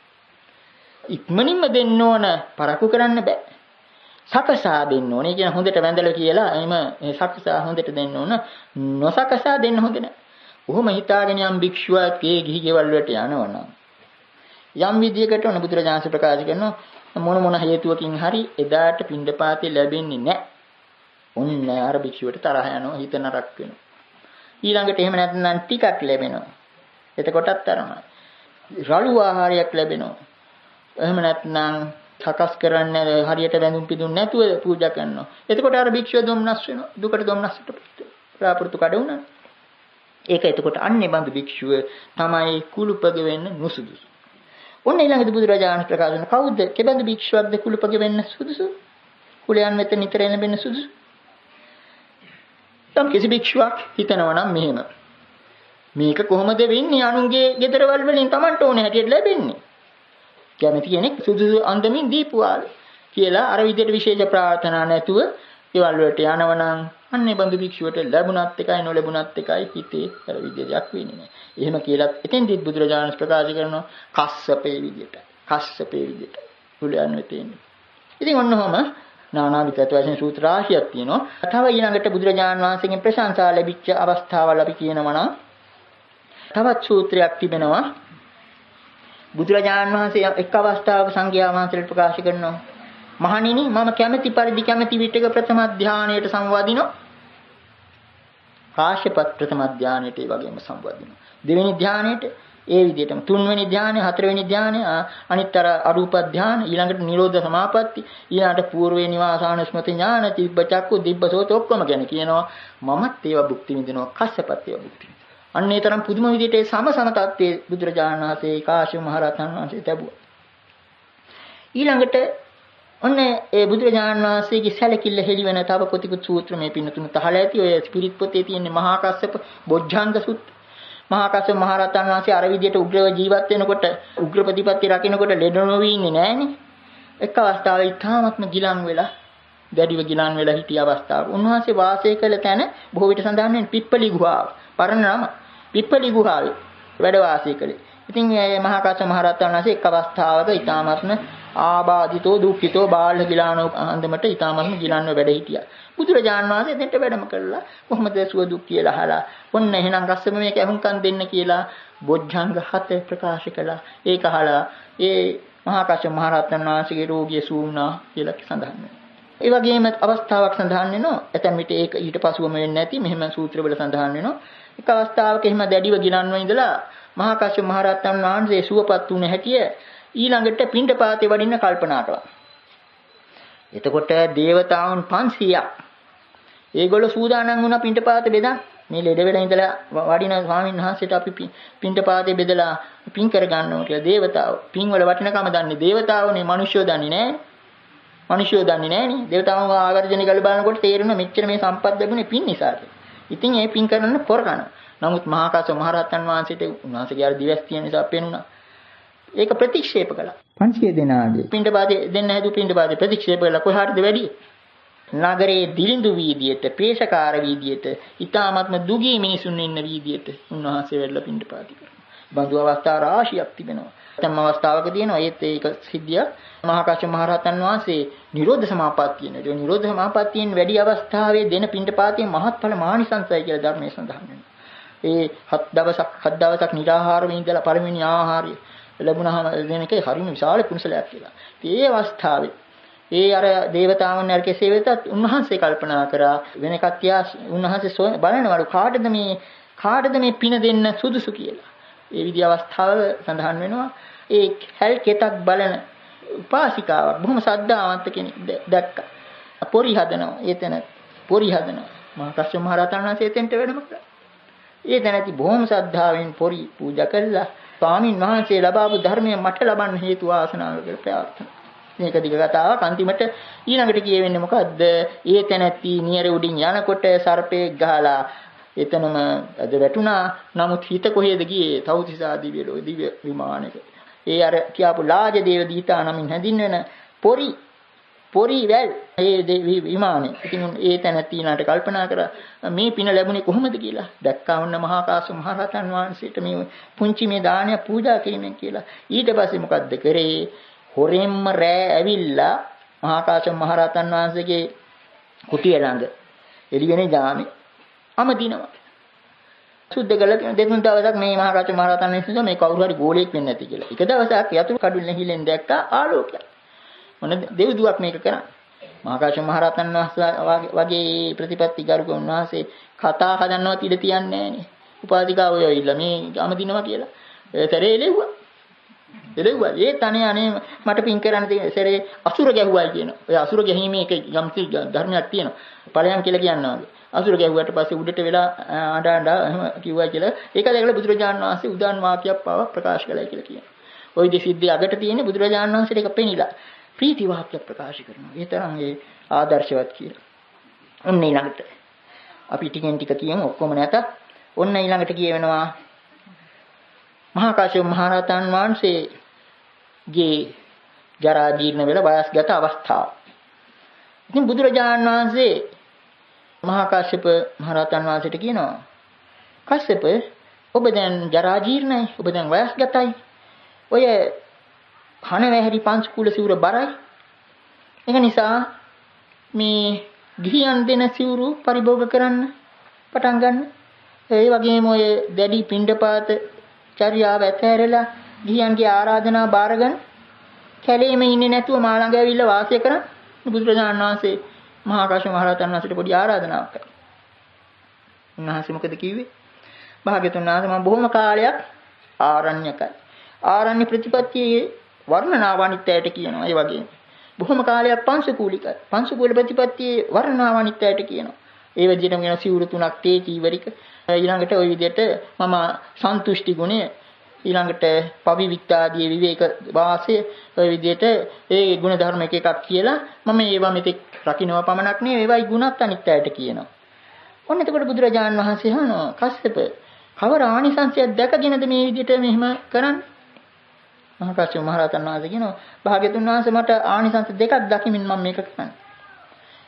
ඉක්මනින්ම දෙන්න ඕන පරක්කු කරන්න බෑ. සකසා දෙන්න ඕනේ කියන හොඳට වැඳලා කියලා එයිම සකසා හොඳට දෙන්න ඕන නොසකසා දෙන්න හොඳ නෑ. කොහොම හිතාගෙන යම් භික්ෂුවක් ඒ ගිහි ගෙවල් වලට යනවනම් යම් විදියකට ඔන්න බුදුරජාණන් ප්‍රකාශ කරනවා මොන මොන හේතුවකින් හරි එදාට පින්ඩපාතේ ලැබෙන්නේ නෑ. ඔන්න අර භික්ෂුවට තරහ යනවා හිත නරක වෙනවා. ඊළඟට එහෙම නැත්නම් ටිකක් ලැබෙනවා. එතකොටත් තරමයි. රළු ආහාරයක් ලැබෙනවා. එහෙම නැත්නම් සකස් කරන්න හරියට වැඳුම් පිදුම් නැතුව පූජා කරනවා. එතකොට අර භික්ෂුව දුම්නස් වෙනවා. දුකට දුම්නස්ට ප්‍රාපෘතු කඩ වුණා. ඒක එතකොට අන්නේ බඳු භික්ෂුව තමයි කුළුපග වෙන්න නුසුදුසු. ඔන්න ඊළඟට බුදුරජාණන් ප්‍රකාශ කරන කවුද කෙබඳු භික්ෂුවක්ද කුළුපග වෙන්න සුදුසු? කුලයන් වෙත නිතර එළඹෙන්න සුදුසු? තම කිසි භික්ෂුවක් හිතනවා නම් මෙහෙම මේක කොහොමද වෙන්නේ අනුන්ගේ ගෙදරවල වලින් Tamanට ඕනේ හැටියට ලැබෙන්නේ කැමති කෙනෙක් සුදුසු අන්දමින් දීපුවාල කියලා අර විදිහට විශේෂ ප්‍රාර්ථනා නැතුව ගෙවල් වලට යනවනම් අන්නේ බඳු භික්ෂුවට ලැබුණත් එකයි නොලැබුණත් එකයි හිතේ අර විදිහයක් වෙන්නේ නැහැ. එහෙම කියලා එතෙන්දිත් බුදුරජාණන් ප්‍රකාශ කරනවා කස්සපේ විදිහට. කස්සපේ විදිහට කුලයන් වෙත ඉන්නේ. ඉතින් ඔන්නෝම නානා විතත් වශයෙන් සූත්‍ර රාශියක් තියෙනවා. තව ඊළඟට බුදුරජාණන් වහන්සේගෙන් ප්‍රශංසා ලැබිච්ච අවස්ථාවල් අපි කියනවා නම් තවත් සූත්‍රයක් තිබෙනවා. බුදුරජාණන් වහන්සේ එක් අවස්ථාවක සංඝයා වහන්සේට ප්‍රකාශ කරනවා මහණෙනි මම කැමැති පරිදි කැමැති විටක ප්‍රථම ධානයට සංවදිනවා. කාශ්‍යපත් ප්‍රථම ධානයට ඒ වගේම සංවදිනවා. දෙවෙනි ධානයට ඒ විදිහටම තුන්වෙනි ධානය, හතරවෙනි ධානය, අනිත්තර අරූප ධාන, ඊළඟට නිරෝධ සමාපatti, ඊළඟට పూర్වේ නිවාසාන ස්මෘති ඥාන, තිබ්බ චක්කු, දිබ්බ සෝත ඔක්කොම ගැන කියනවා. මමත් ඒවා භුක්ති විඳිනවා, කස්සපත් ඒවා භුක්ති විඳිනවා. අන්න ඒ තරම් පුදුම විදිහට ඒ සම සම තත්ත්වයේ බුදුරජාණන් වහන්සේ කාශ්‍යප මහ රහතන් වහන්සේ ලැබුවා. ඊළඟට ඔන්න ඒ බුදුරජාණන් වහන්සේගේ සැලකිල්ල හෙළිවෙන තව කොතිකුත් සූත්‍ර මේ පින්නතුන් තහල ඇති ඔය ස්පිරිත් පොතේ තියෙන මහා කස්සප බොජ්ජංග සූත්‍ර. මහා කස්සප මහ රහතන් වහන්සේ අර විදියට උග්‍රව ජීවත් වෙනකොට උග්‍ර ප්‍රතිපත්ති රකින්නකොට ලෙඩ නොවී ඉන්නේ නෑනේ. එක් අවස්ථාවක ඊ타ත්ම ගිලන් වෙලා දැඩිව ගිලන් වෙලා හිටිය අවස්ථාව. උන්වහන්සේ වාසය කළ තැන බොහෝ විට සඳහන් වෙන පිප්පලි ගුහාව. පරණ නම පිප්පලි ගුහාවේ වැඩ වාසය කළේ. ඉතින් මේ මහා කාශ්‍යප මහ රහතන් වහන්සේ එක් අවස්ථාවක ඊ타මත්ම ආබාධිතෝ දුක්ඛිතෝ බාල ගිලානෝ අන්දමට ඊ타මත්ම ගිලන්ව වැඩ හිටියා. බුදුරජාණන් වහන්සේ දෙන්න වැඩම කළා. කොහොමද සුව දුක් කියලා අහලා ඔන්න එහෙනම් කස්සප මේක අහුම්කම් දෙන්න කියලා බොජ්ජංග හත ප්‍රකාශ කළා. ඒක අහලා ඒ මහා කාශ්‍යප මහ රහතන් වහන්සේගේ රෝගිය සූුණා කියලා සඳහන් වෙනවා. ඒ වගේම අවස්ථාවක් සඳහන් වෙනවා. ඇතැම් විට ඒක ඊට පසුවම වෙන්නේ නැති මෙහෙම සූත්‍රවල සඳහන් වෙනවා. එක අවස්ථාවක එහෙම දැඩිව ගිලන්ව ඉඳලා මහා කාශ්‍යප මහ රහතන් වහන්සේ සුවපත් වුණ හැටිය ඊළඟට පිණ්ඩපාතේ වඩින්න කල්පනා කළා. එතකොට දේවතාවුන් පන්සීයක් ඒගොල්ලෝ සූදානම් වුණා පිණ්ඩපාතේ බෙදන්න. මේ ලෙඩ වෙලා ඉඳලා වඩින ස්වාමීන් වහන්සේට අපි පිණ්ඩපාතේ බෙදලා පින් කර ගන්නවා කියලා දේවතාවෝ. පින් වල වටිනකම දන්නේ දේවතාවෝනේ, මිනිස්සුયો දන්නේ නැහැ. මිනිස්සුયો දන්නේ නැහනේ. දේවතාවෝ ආවර්ජන ගල බලනකොට තේරෙනවා මෙච්චර මේ සම්පත් ලැබුණේ පින් නිසා කියලා. ඉතින් ඒ පින් කරන්න පොරකන. නමුත් මහා කාශ්‍යප මහ රහතන් වහන්සේට උන්වහන්සේගේ අර දිවස් තියෙන නිසා පෙනුණා. ඒක ප්‍රතික්ෂේප කළා. පන්සිය දෙනාගේ පිණ්ඩපාතේ දෙන්න හැදු පිණ්ඩපාතේ ප්‍රතික්ෂේප කළා. කොහාටද වැඩි? නගරයේ දිලිඳු වීදියට, පේශකාර වීදියට, ඊ타මත්ම දුගී මිනිසුන් ඉන්න වීදියට උන්වහන්සේ වැඩලා පිණ්ඩපාතී කරනවා. බඳු අවස්ථා රාශියක් තිබෙනවා. තම අවස්ථාවක තියෙනවා ඒත් ඒක සිද්ධිය මහා කාශ්‍යප මහ රහතන් වහන්සේ නිරෝධ සමාපත්තිය නේ. ඒ නිරෝධ සමාපත්තියෙන් වැඩි අවස්ථාවේ දෙන පිණ්ඩපාතයේ මහත්ඵල මානිසංසය කියලා ධර්මයේ සඳහන් වෙනවා. ඒ හත් දවසක් හත් දවසක් නිරාහාරව ඉඳලා පළවෙනි ආහාරය ලැබුණාම දෙන එකේ හරිම විශාල කුණසලයක් කියලා. ඒ අවස්ථාවේ ඒ අර දේවතාවුන් අර කෙසේ වෙතත් උන්වහන්සේ කල්පනා කරා වෙන කත්‍යා උන්වහන්සේ බලනවලු කාටද මේ කාටද මේ පින දෙන්න සුදුසු කියලා. ඒ විදි අවස්ථාව සඳහන් වෙනවා. ඒ හැල් කෙතක් බලන උපාසිකාවක් බොහොම ශ්‍රද්ධාවන්ත කෙනෙක් දැක්කා. පොරි හදනවා. ඒතන පොරි හදනවා. මහා කාශ්‍යප මහ රහතන් වහන්සේ එතෙන්ට වැඩම කළා. ඒ දැනති බොහොම ශ්‍රද්ධාවෙන් පොරි පූජා කළා. ස්වාමින් වහන්සේ ලබාපු ධර්මය මට ලබන්න හේතු වාසනාව කියලා ප්‍රාර්ථනා. මේක දිග කතාවක්. අන්තිමට ඊළඟට කියවෙන්නේ මොකද්ද? ඒ තැනැත්ති නියර උඩින් යනකොට සර්පෙක් ගහලා එතනම අද වැටුණා. නමුත් හිත කොහෙද ගියේ? තවුතිසා දිව්‍ය ලෝක දිව්‍ය විමානයක. ඒ අර කියාපු ලාජ දේව දීතා නමින් හැඳින්වෙන පොරි පොරි වැල් ඒ විමානේ. ඉතින් ඒ තැනැත්ති ඊළඟට කල්පනා කරා මේ පින ලැබුණේ කොහොමද කියලා. දැක්කා වුණ මහා කාශ්‍යප මහ රහතන් වහන්සේට මේ පුංචි මේ දානය පූජා කිරීමෙන් කියලා. ඊට පස්සේ මොකද්ද කරේ? හොරෙන්ම රෑ ඇවිල්ලා මහා කාශ්‍යප මහ රහතන් වහන්සේගේ කුටිය ළඟ එළිවෙනේ ජාමේ අමදිනවා. සුද්ධ කළා දෙතුන් දවසක් මේ මහා කාශ්‍යප මහ රහතන් වහන්සේ මේ කවුරු හරි ගෝලයක් වෙන්නේ නැති කියලා. එක දවසක් යතුරු කඩුල් නැහිලෙන් දැක්කා ආලෝකයක්. මොන දෙවිදුවක් මේක කරන්නේ. මහා කාශ්‍යප මහ රහතන් වගේ ප්‍රතිපත්ති ගරුක උන්වහන්සේ කතා හදන්නවත් ඉඩ තියන්නේ නැහනේ. උපාධිකාව ඔය ඉල්ල මේ අමදිනවා කියලා. සැරේ එලෙව්වා. එලෙව්වා. ඒ තනේ අනේ මට පින් කරන්න තියෙන සැරේ අසුර ගැහුවයි කියනවා. ඔය අසුර ගැහිමේ එක යම්සි ධර්මයක් තියෙනවා. ඵලයන් කියලා කියනවා වගේ. අසුර ගැහුවට පස්සේ උඩට වෙලා අඬ අඬ එහෙම කිව්වා කියලා. ඒක දැකලා බුදුරජාණන් වහන්සේ උදාන වාක්‍යයක් පාව ප්‍රකාශ කළයි කියලා කියනවා. ওই දෙසිද්ධිය අගට තියෙන බුදුරජාණන් වහන්සේට එක පෙනිලා ප්‍රීති වාක්‍ය ප්‍රකාශ කරනවා. ඒ තරම් ඒ ආදර්ශවත් කියලා. ඔන්න ඊළඟට අපි ටිකෙන් ටික කියමු ඔක්කොම නැත. ඔන්න ඊළඟට කියවෙනවා මහා කාශ්‍යප මහ රහතන් වහන්සේගේ ජරා ජීර්ණ වෙලා වයස්ගත අවස්ථාව. ඉතින් බුදුරජාණන් වහන්සේ මහා කාශ්‍යප මහ රහතන් වහන්සේට කියනවා කාශ්‍යප ඔබ දැන් ජරා ජීර්ණයි. ඔබ දැන් වයස්ගතයි. ඔය කනවැහැරි පංච කුල සිවුර බරයි. ඒක නිසා මේ ගිහියන් දෙන සිවුරු පරිභෝග කරන්න පටන් ගන්න. ඒ වගේම ඔය දැඩි පිණ්ඩපාත චර්යාව ඇතැරලා ගිහියන්ගේ ආරාධනා බාරගෙන කැලේම ඉන්නේ නැතුව මා ළඟ ඇවිල්ලා වාසය කරන්න. බුදුරජාණන් වහන්සේ මහා කාශ්‍යප මහ රහතන් වහන්සේට පොඩි ආරාධනාවක් කළා. උන්වහන්සේ මොකද කිව්වේ? භාග්‍යතුන් වහන්සේ මම බොහොම කාලයක් ආරණ්‍යකයි. ආරණ්‍ය ප්‍රතිපත්තියේ වර්ණනාවනිත්‍යයට කියනවා. ඒ වගේම බොහොම කාලයක් පංශකූලිකයි. පංශකූල ප්‍රතිපත්තියේ වර්ණනාවනිත්‍යයට කියනවා. ඒ විදිහටම කියන සිවුරු තුනක් තේ කීවරික ඊළඟට ওই විදිහට මම සන්තුෂ්ටි ගුණය ඊළඟට පවිවික්තාදී විවේක වාසය ওই විදිහට ඒ ගුණ ධර්ම එක එකක් කියලා මම ඒවා මෙතෙක් රකින්නවා පමණක් නෙවෙයි ඒවයි ගුණත් අනිත්‍යයට කියනවා. ඔන්න එතකොට බුදුරජාණන් වහන්සේ අහනවා කස්සප කවර ආනිසංසයක් දැකගෙනද මේ විදිහට මෙහෙම කරන්නේ? මහා කාශ්‍යප මහ රහතන් වහන්සේ කියනවා භාග්‍යතුන් වහන්සේ මට ආනිසංස දෙකක් දකිමින් මම මේක කරන්නේ.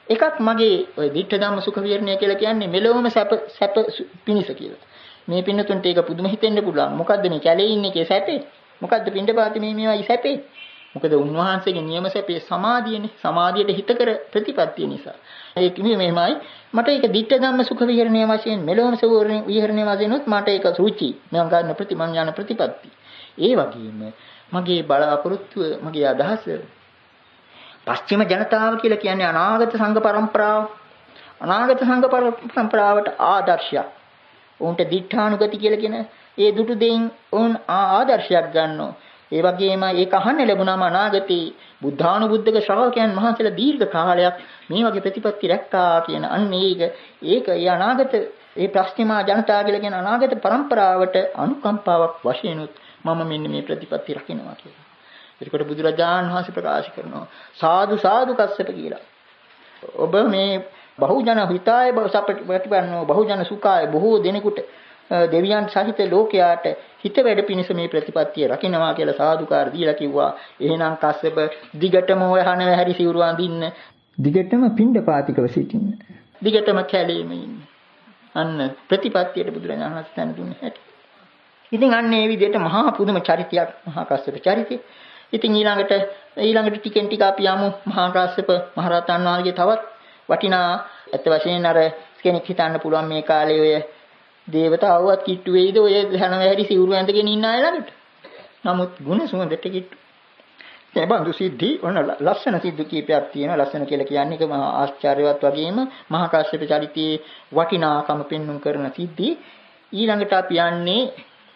එකක් මගේ ඔය ditta ධම්ම සුඛ විහරණය කියලා කියන්නේ මෙලොවම සැප සැප පිනිස කියලා. මේ පින්නතුන්ට ඒක පුදුම හිතෙන්න පුළුවන්. මොකද්ද මේ කැලේ ඉන්නේ කේ සැපේ? මොකද්ද පින්ඩපාති මේ මේවායි සැපේ? මොකද උන්වහන්සේගේ නියම සැපේ සමාධියනේ. සමාධියට හිත කර ප්‍රතිපත්තිය නිසා. ඒ කිව්වේ මෙහෙමයි. මට ඒක ditta ධම්ම සුඛ විහරණය වශයෙන් මෙලොවම සුඛ විහරණය වශයෙන් උත් මට ඒක සුචි. මම ගන්න ප්‍රතිමන් යන ප්‍රතිපත්ති. ඒ වගේම මගේ බලාපොරොත්තුව මගේ අදහස පස්චිම ජනතාව කියලා කියන්නේ අනාගත සංඝ පරම්පරාව. අනාගත සංඝ පරම්පරාවට ආදර්ශයක්. උන්ට දිඨානුගති කියලා කියන ඒ දුටු දෙයින් උන් ආදර්ශයක් ගන්නවා. ඒ වගේම ඒක අහන්න ලැබුණාම අනාගතේ බුද්ධානුබුද්ධක ශ්‍රාවකයන් වහන්සේලා දීර්ඝ කාලයක් මේ වගේ ප්‍රතිපත්ති රැක්කා කියන අන්න ඒක ඒක ඒ අනාගත ඒ ප්‍රස්තිමා ජනතාව කියලා කියන අනාගත පරම්පරාවට අනුකම්පාවක් වශයෙන් මම මෙන්න මේ ප්‍රතිපත්ති රකින්නවා කියලා. ඒකට බුදුරජාණන් වහන්සේ ප්‍රකාශ කරනවා සාදු සාදු කස්සප කියලා. ඔබ මේ බහුජන හිතාය ප්‍රතිපන්නෝ බහුජන සුඛාය බොහෝ දෙනෙකුට දෙවියන් සහිත ලෝකයාට හිත වැඩ පිණිස මේ ප්‍රතිපත්තිය රකින්නවා කියලා සාදුකාර දීලා කිව්වා. එහෙනම් කස්සප දිගටම ඔය හන හැරි සිවුරු අඳින්න, දිගටම පිණ්ඩපාතිකව සිටින්න, දිගටම කැලේම ඉන්න. අන්න ප්‍රතිපත්තියට බුදුරජාණන් වහන්සේ තන දුන්නේ හැටි. ඉතින් අන්න ඒ විදිහට මහා පුදුම චරිතයක් මහා කස්සප චරිතය. ඉතින් ඊළඟට ඊළඟට ටිකෙන් ටික අපි යමු මහා කාශ්‍යප මහරහතන් වහන්සේගේ තවත් වටිනා අත් වශයෙන් අර කෙනෙක් හිතන්න පුළුවන් මේ කාලේ ඔය දේවතාවුවත් කිට්ටු වෙයිද ඔය හැන වැහැරි සිවුරු ඇඳගෙන ඉන්න අය ළඟට. නමුත් ගුණ සුවඳට කිට්ටු. ඒ බඳු සිද්ධි ඔන්න ලස්සන සිද්ධි කීපයක් තියෙනවා. ලස්සන කියලා කියන්නේ ඒක මහා ආශ්චර්යවත් වගේම මහා කාශ්‍යප චරිතයේ වටිනාකම පෙන්වුම් කරන සිද්ධි. ඊළඟට අපි යන්නේ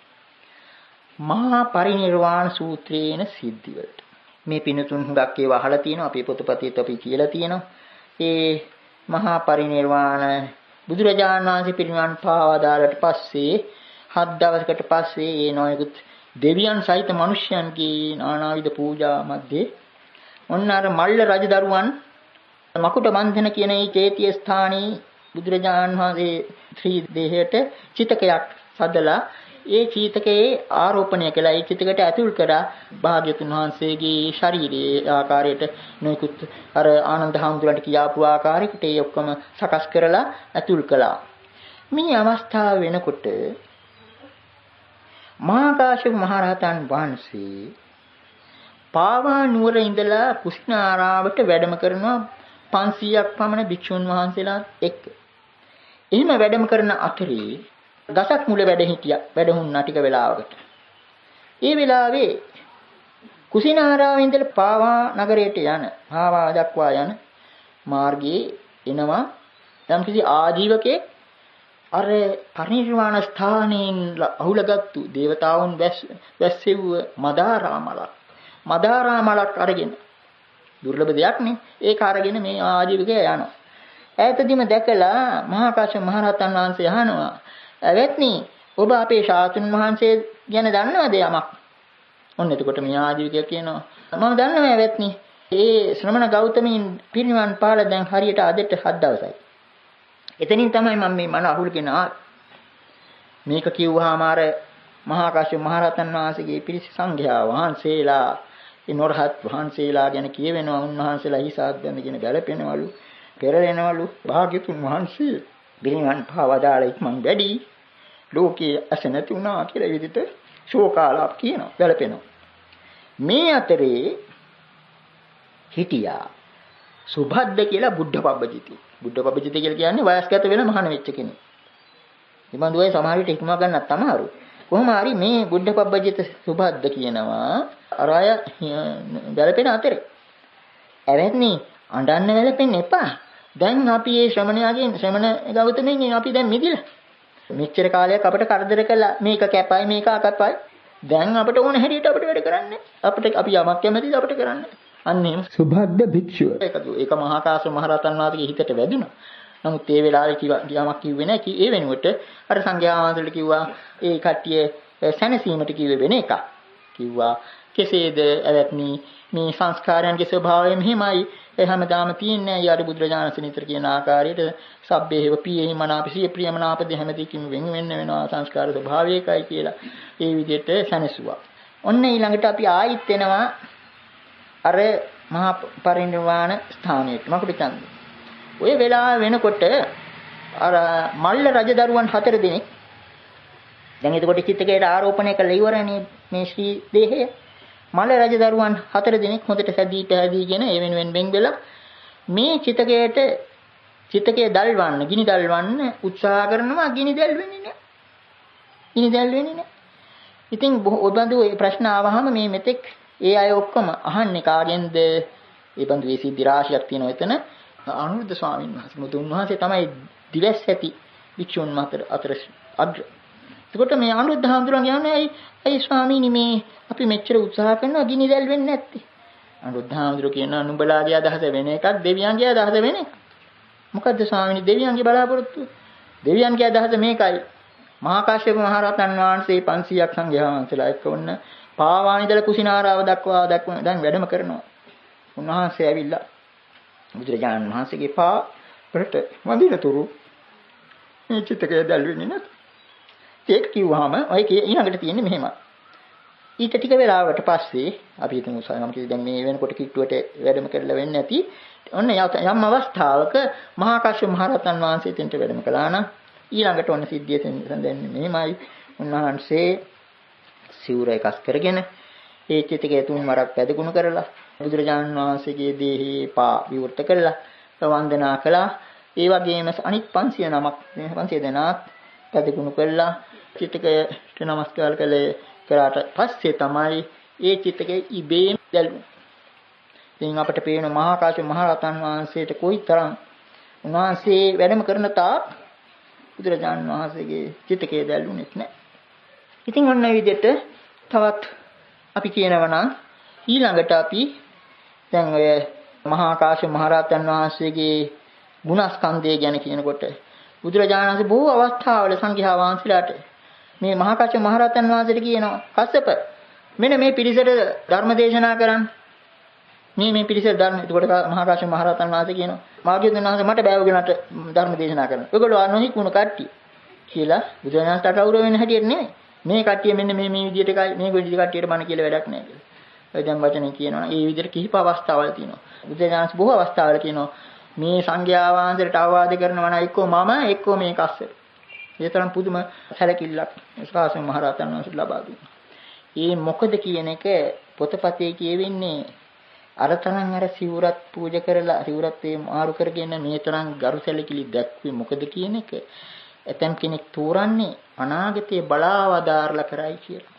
මහා පරිනිර්වාණ සූත්‍රයේන සිද්ධි වලට. මේ පිනතුන් හුඟක් ඒවා අහලා තියෙනවා. අපේ පොතපතේත් අපි කියලා තියෙනවා. ඒ මහා පරිනිර්වාණ බුදුරජාණන් වහන්සේ පිරිනිවන් පාවාදාලට පස්සේ හත් දවසකට පස්සේ ඒ නොයෙකුත් දෙවියන් සහිත මිනිසයන්ගේ නානාවිධ පූජා මැද්දේ ඔන්න අර මල්ල රජදරුවන් මකුට බන්ධන කියන ඒ චේතිය ස්ථානයේ බුදුරජාණන් වහන්සේ ශ්‍රී දේහයට චිතකයක් සදලා ඒ චීතකයේ ආරෝපණය කළා. ඒ චිතකයට ඇතුල් කරා භාග්‍යතුන් වහන්සේගේ ශරීරයේ ආකාරයට නොයෙකුත් අර ආනන්ද හාමුදුරන්ට කියාපු ආකාරයකට ඒ ඔක්කොම සකස් කරලා ඇතුල් කළා. මේ අවස්ථාව වෙනකොට මහා කාශ්‍යප මහරහතන් වහන්සේ පාවා නුවර ඉඳලා කුසිනාරාවට වැඩම කරනවා පන්සීයක් පමණ භික්ෂුන් වහන්සේලා එක්ක. එහෙම වැඩම කරන අතරේ දසක් මුල වැඩ හිටියා. වැඩ හුන්නා ටික වෙලාවකට. ඒ වෙලාවේ කුසිනාරාවේ ඉඳලා පාවා නගරයට යන, පාවා දක්වා යන මාර්ගයේ එනවා යම් කිසි ආජීවකෙක් අර පරිනිර්වාණ ස්ථානයෙන් අහුලගත්තු දේවතාවුන් වැස්සෙව්ව මදාරා මලක්. මදාරා මලක් අරගෙන දුර්ලභ දෙයක් නේ. ඒක අරගෙන මේ ආජීවකයා යනවා. ඈතදීම දැකලා මහා කාශ්‍යප මහරහතන් වහන්සේ අහනවා, "ඇවැත්නි, ඔබ අපේ ශාස්ත්‍රඥ වහන්සේ ගැන දන්නවද යමක්?" ඔන්න එතකොට මේ ආජීවකයා කියනවා, "මම දන්නවා ඇවැත්නි. ඒ ශ්‍රමණ ගෞතමීන් පිරිනිවන් පාලා දැන් හරියට අදට හත් දවසයි. එතනින් තමයි මම මේ මන අහුල්ගෙන ආවේ." මේක කිව්වහම අර මහා කාශ්‍යප මහරහතන් වහන්සේගේ පිරිස සංඝයා වහන්සේලා ඒ නොරහත් වහන්සේලා ගැන කියවෙනවා. උන්වහන්සේලා හිසාත් බැඳගෙන ගැලපෙනවලු, පෙරලෙනවලු. භාග්‍යතුන් වහන්සේ පිරිනිවන් පාවදාලා ඉක්මන් වැඩි ලෝකයේ ඇස නැති වුණා කියලා විදිහට ශෝකාලාප කියනවා, ගැලපෙනවා. මේ අතරේ හිටියා සුභද්ද කියලා බුද්ධපබ්බජිති. බුද්ධපබ්බජිති කියලා කියන්නේ වයස්ගත වෙන මහාන වෙච්ච කෙනෙක්. මේ බඳු අය සමහර විට හිතම ගන්නත් අමාරු. කොහොම හරි මේ බුද්ධපබ්බජිත සුභද්ද කියනවා අර අය ගැලපෙන අතරේ. "ඇවැත්නි, අඬන්න වැළපෙන්න එපා. දැන් අපි මේ ශ්‍රමණයාගෙන් ශ්‍රමණ ගෞතමයන්ගෙන් අපි දැන් මිදිලා. මෙච්චර කාලයක් අපිට කරදර කළා. මේක කැපයි, මේක අකපයි. දැන් අපිට ඕන හැටියට අපිට වැඩ කරන්න. අපිට අපි යමක් කැමතිද අපිට කරන්න." අන්න එහෙම සුභද්ද භික්ෂුව. ඒක ඒක මහා කාශ්‍යප මහරහතන් වහන්සේගේ හිතට වැදුණා. නමුත් ඒ වෙලාවේ කිව්වක් කිව්වේ නැහැ. ඒ වෙනුවට අර සංඝයා වහන්සේට කිව්වා ඒ කට්ටිය සැනසීමට කිව්වේ වෙන එකක්. කිව්වා, "කෙසේද ඇවැත්නි, මේ සංස්කාරයන්ගේ ස්වභාවය මෙහිමයි. ඒ හැමදාම තියන්නේ යාර බුදුරජාණන් වහන්සේ කියන ආකාරයට සබ්බේව පියෙහි මනාපසිය ප්‍රියමනාප දෙහැමතිකින් වෙන් වෙන්න වෙනවා සංස්කාර ස්වභාවය එකයි" කියලා ඒ විදිහට සැනසුවා. ඔන්න ඊළඟට අපි ආයිත් එනවා අර මහා පරිනිර්වාණ ස්ථානයට. මකුට චන්ද. ඔය වෙලාව වෙනකොට අර මල්ල රජදරුවන් හතර දෙනෙක් දැන් එතකොට චිත්තකයට ආරෝපණය කළ ඉවරනේ මේ ශ්‍රී දේහය. මල්ල රජදරුවන් හතර දෙනෙක් හොඳට සැදී පැහැදීගෙන ඒ වෙනුවෙන් බෙන් වෙලා මේ චිත්තකයට චිත්තකයේ දල්වන්න, ගිනි දල්වන්න උත්සාහ කරනවා. ගිනි දැල් වෙන්නේ නැහැ. ගිනි දැල් වෙන්නේ නැහැ. ඉතින් ඔබඳු මේ ප්‍රශ්න ආවහම මේ මෙතෙක් ඒ අය ඔක්කොම අහන්නේ කාගෙන්ද? ඒ බඳු ඒ සිද්ධි රාශියක් තියෙනවා එතන. අනුරුද්ධ ස්වාමීන් වහන්සේ මුතුන් වහන්සේ තමයි දිවස් ඇති වික්ෂුන් අතර අතර අග්‍ර. එතකොට මේ අනුරුද්ධ හාමුදුරුවෝ කියන්නේ ඇයි ඇයි ස්වාමීනි මේ අපි මෙච්චර උත්සාහ කරනවා ගිනි දැල් වෙන්නේ නැත්තේ? අනුරුද්ධ හාමුදුරුවෝ කියනවා නුඹලාගේ අදහස වෙන එකක්, දෙවියන්ගේ අදහස වෙන එකක්. මොකද්ද ස්වාමීනි දෙවියන්ගේ බලාපොරොත්තුව? දෙවියන්ගේ අදහස මේකයි. මහා කාශ්‍යප මහ රහතන් වහන්සේ පන්සීයක් සංඝයා වහන්සේලා එක්ක වුණ පාවානිදල කුසිනාරාව දක්වා දක්වන දැන් වැඩම කරනවා. උන්වහන්සේ ඇවිල්ලා බුදුරජාණන් වහන්සේගේ පා වලට වඳිනතුරු මේ චිත්තකය දැල් වෙන්නේ නැත. ඒක කිව්වහම ඔය ඊළඟට තියෙන්නේ මෙහෙම. ඊට ටික වෙලාවකට පස්සේ අපි හිතමු සායම් කිව්ව දැන් මේ වෙනකොට කිට්ටුවට වැඩම කරලා වෙන්නේ නැති ඔන්න යම් අවස්ථාවක මහා කාශ්‍යප මහ රහතන් වහන්සේ තෙන්ට වැඩම කළා නම් ඊළඟට ඔන්න සිද්ධිය සඳහන්නේ මෙහෙමයි. උන්වහන්සේ සිවුර එකස් කරගෙන ඒ චිතකයේ තුන් වරක් පැදගුණ කරලා බුදුරජාණන් වහන්සේගේ දේහේ පා විවෘත කළා, වන්දනා කළා. ඒ වගේම අනිත් පන්සිය නමක් පන්සිය දෙනාත් පැදගුණ කළා. චිතකයට නමස්කාර කළේ කරාට පස්සේ තමයි ඒ චිතකයේ ඉබේම දැල්ුනේ. ඉතින් අපිට පේන මහා කාශ්‍යප මහ රහතන් වහන්සේට කොයිතරම් උන්වහන්සේ වැඩම කරන තාක් බුදුරජාණන් වහන්සේගේ චිතකයේ දැල්ුනේත් නැහැ. ඉතින් ඔන්න ඒ විදිහට තවත් අපි කියනවා නම් ඊළඟට අපි දැන් ඔය මහා කාශ්‍යප මහ රහතන් වහන්සේගේ ගුණස්කන්ධය ගැන කියනකොට බුදුරජාණන් වහන්සේ බොහෝ අවස්ථාවල සංඝයා වහන්සේලාට මේ මහා කාශ්‍යප මහ රහතන් වහන්සේට කියනවා කස්සප මෙන්න මේ පිරිසට ධර්ම දේශනා කරන්න. මේ මේ පිරිසට ධර්ම. එතකොට මහා කාශ්‍යප මහ රහතන් වහන්සේ කියනවා මාගේ දෙනාට මට බෑවගෙනට ධර්ම දේශනා කරන්න. ඔයගොල්ලෝ අනොහිකුණු කට්ටිය කියලා බුදුරජාණන් වහන්සේට අවුර වෙන හැටියට නෙමෙයි. මේ කට්ටිය මෙන්න මේ මේ විදිහට එකයි මේ විදිහට කට්ටියට බණ කියලා වැඩක් නැහැ කියලා. ඔය දැන් වචනේ කියනවා නම් ඒ විදිහට කිහිප අවස්ථාවල් තියෙනවා. බුදුරජාණන් බොහෝ අවස්ථාවල කියනවා මේ සංඝයා වහන්සේට අවවාද කරනවා නම් එක්කෝ මම එක්කෝ මේ කස්සප. ඒ තරම් පුදුම සැලකිල්ලක් ශ්‍රාවක මහ රහතන් වහන්සේ ලබා දුන්නා. ඒ මොකද කියන එක පොතපතේ කියවෙන්නේ අර තරම් අර සිවුරත් පූජා කරලා සිවුරත් ඒ මාරු කරගෙන මේ තරම් ගරු සැලකිලි දැක්වේ මොකද කියන එක ඇතම් කෙනෙක් තෝරන්නේ අනාගතයේ බලාවදාරලා කරයි කියලා.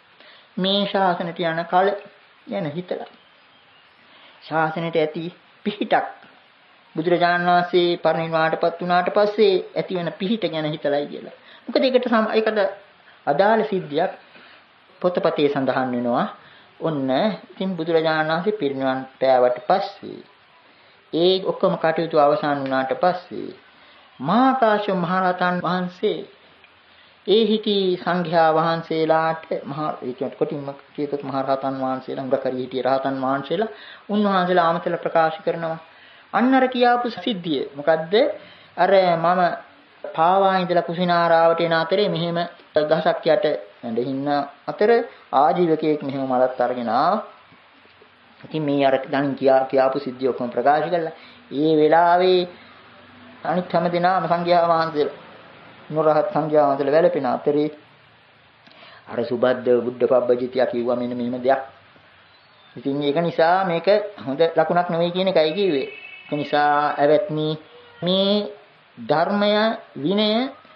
මේ ශාසනයට යන කල යන හිතලා ශාසනයට ඇති පිහිටක් බුදුරජාණන් වහන්සේ පරිනිර්වාණයටපත් වුණාට පස්සේ ඇති වෙන පිහිට ගැන හිතලයි කියලා. මොකද ඒකට ඒකට අදාළ සිද්ධියක් පොතපතේ සඳහන් වෙනවා. ඔන්න ඉතින් බුදුරජාණන් වහන්සේ පිරිනිවන් පෑවට පස්සේ ඒ ඔක්කොම කටයුතු අවසන් වුණාට පස්සේ මහා කාශ්‍යප මහ රහතන් වහන්සේ ඒ හිටි සංඝයා වහන්සේලාට මහා ඒ කියන්නේ කොටින්ම කියතොත් මහා රහතන් වහන්සේලා උඟකරී හිටිය රහතන් වහන්සේලා උන්වහන්සේලා ආමතල ප්‍රකාශ කරනවා. අන්න අර කියාපු සිද්ධිය මොකද්ද? අර මම පාවා ඉඳලා කුසිනාරාවට එන අතරේ මෙහෙම දහසක් යට ඇඳ ඉන්න අතර ආජීවකයෙක් මෙහෙම මලත් අරගෙන ආවා. ඉතින් මේ අර දණින් කියා කියාපු සිද්ධිය ඔක්කොම ප්‍රකාශ කළා. ඒ වෙලාවේ අනිත් හැම දිනම සංඝයා වහන්සේලා නොරහත් සංඝයා වහන්සේලා වැළපෙන අතරේ අර සුබද්ද බුද්ධ පබ්බජිතිය කිව්වා මෙන්න මෙහෙම දෙයක්. ඉතින් ඒක නිසා මේක හොඳ ලකුණක් නෙවෙයි කියන එකයි කිව්වේ. ඒ නිසා ඇවැත්නි මේ ධර්මය විනය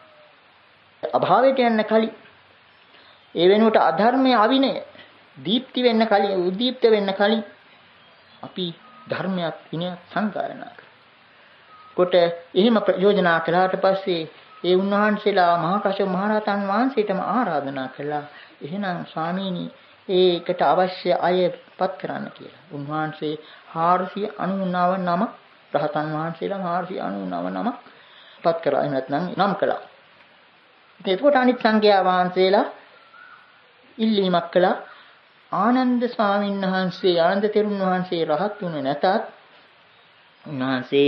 අභාවයට යන්න කලින් ඒ වෙනුවට අධර්මය අවිනය දීප්ති වෙන්න කලින් උද්දීප්ත වෙන්න කලින් අපි ධර්මයක් විනයක් සංගායනා කරා. කොට එහෙම ප්‍රයෝජනා කළාට පස්සේ ඒ උන්වහන්සේලා මහා කාශ්‍යප මහ රහතන් වහන්සේටම ආරාධනා කළා. එහෙනම් ස්වාමීනි ඒකට අවශ්‍ය අය පත් කරන්න කියලා. උන්වහන්සේ හාරසිය අනූනව නම රහතන් වහන්සේලා හාරසිය අනූනව නම පත් කරා. එහෙම නැත්නම් නම් කළා. ඉතින් ඒකට අනිත් සංඝයා වහන්සේලා ඉල්ලීමක් කළා. ආනන්ද ස්වාමීන් වහන්සේ ආනන්ද තෙරුන් වහන්සේ රහත් වුණේ නැතත් උන්වහන්සේ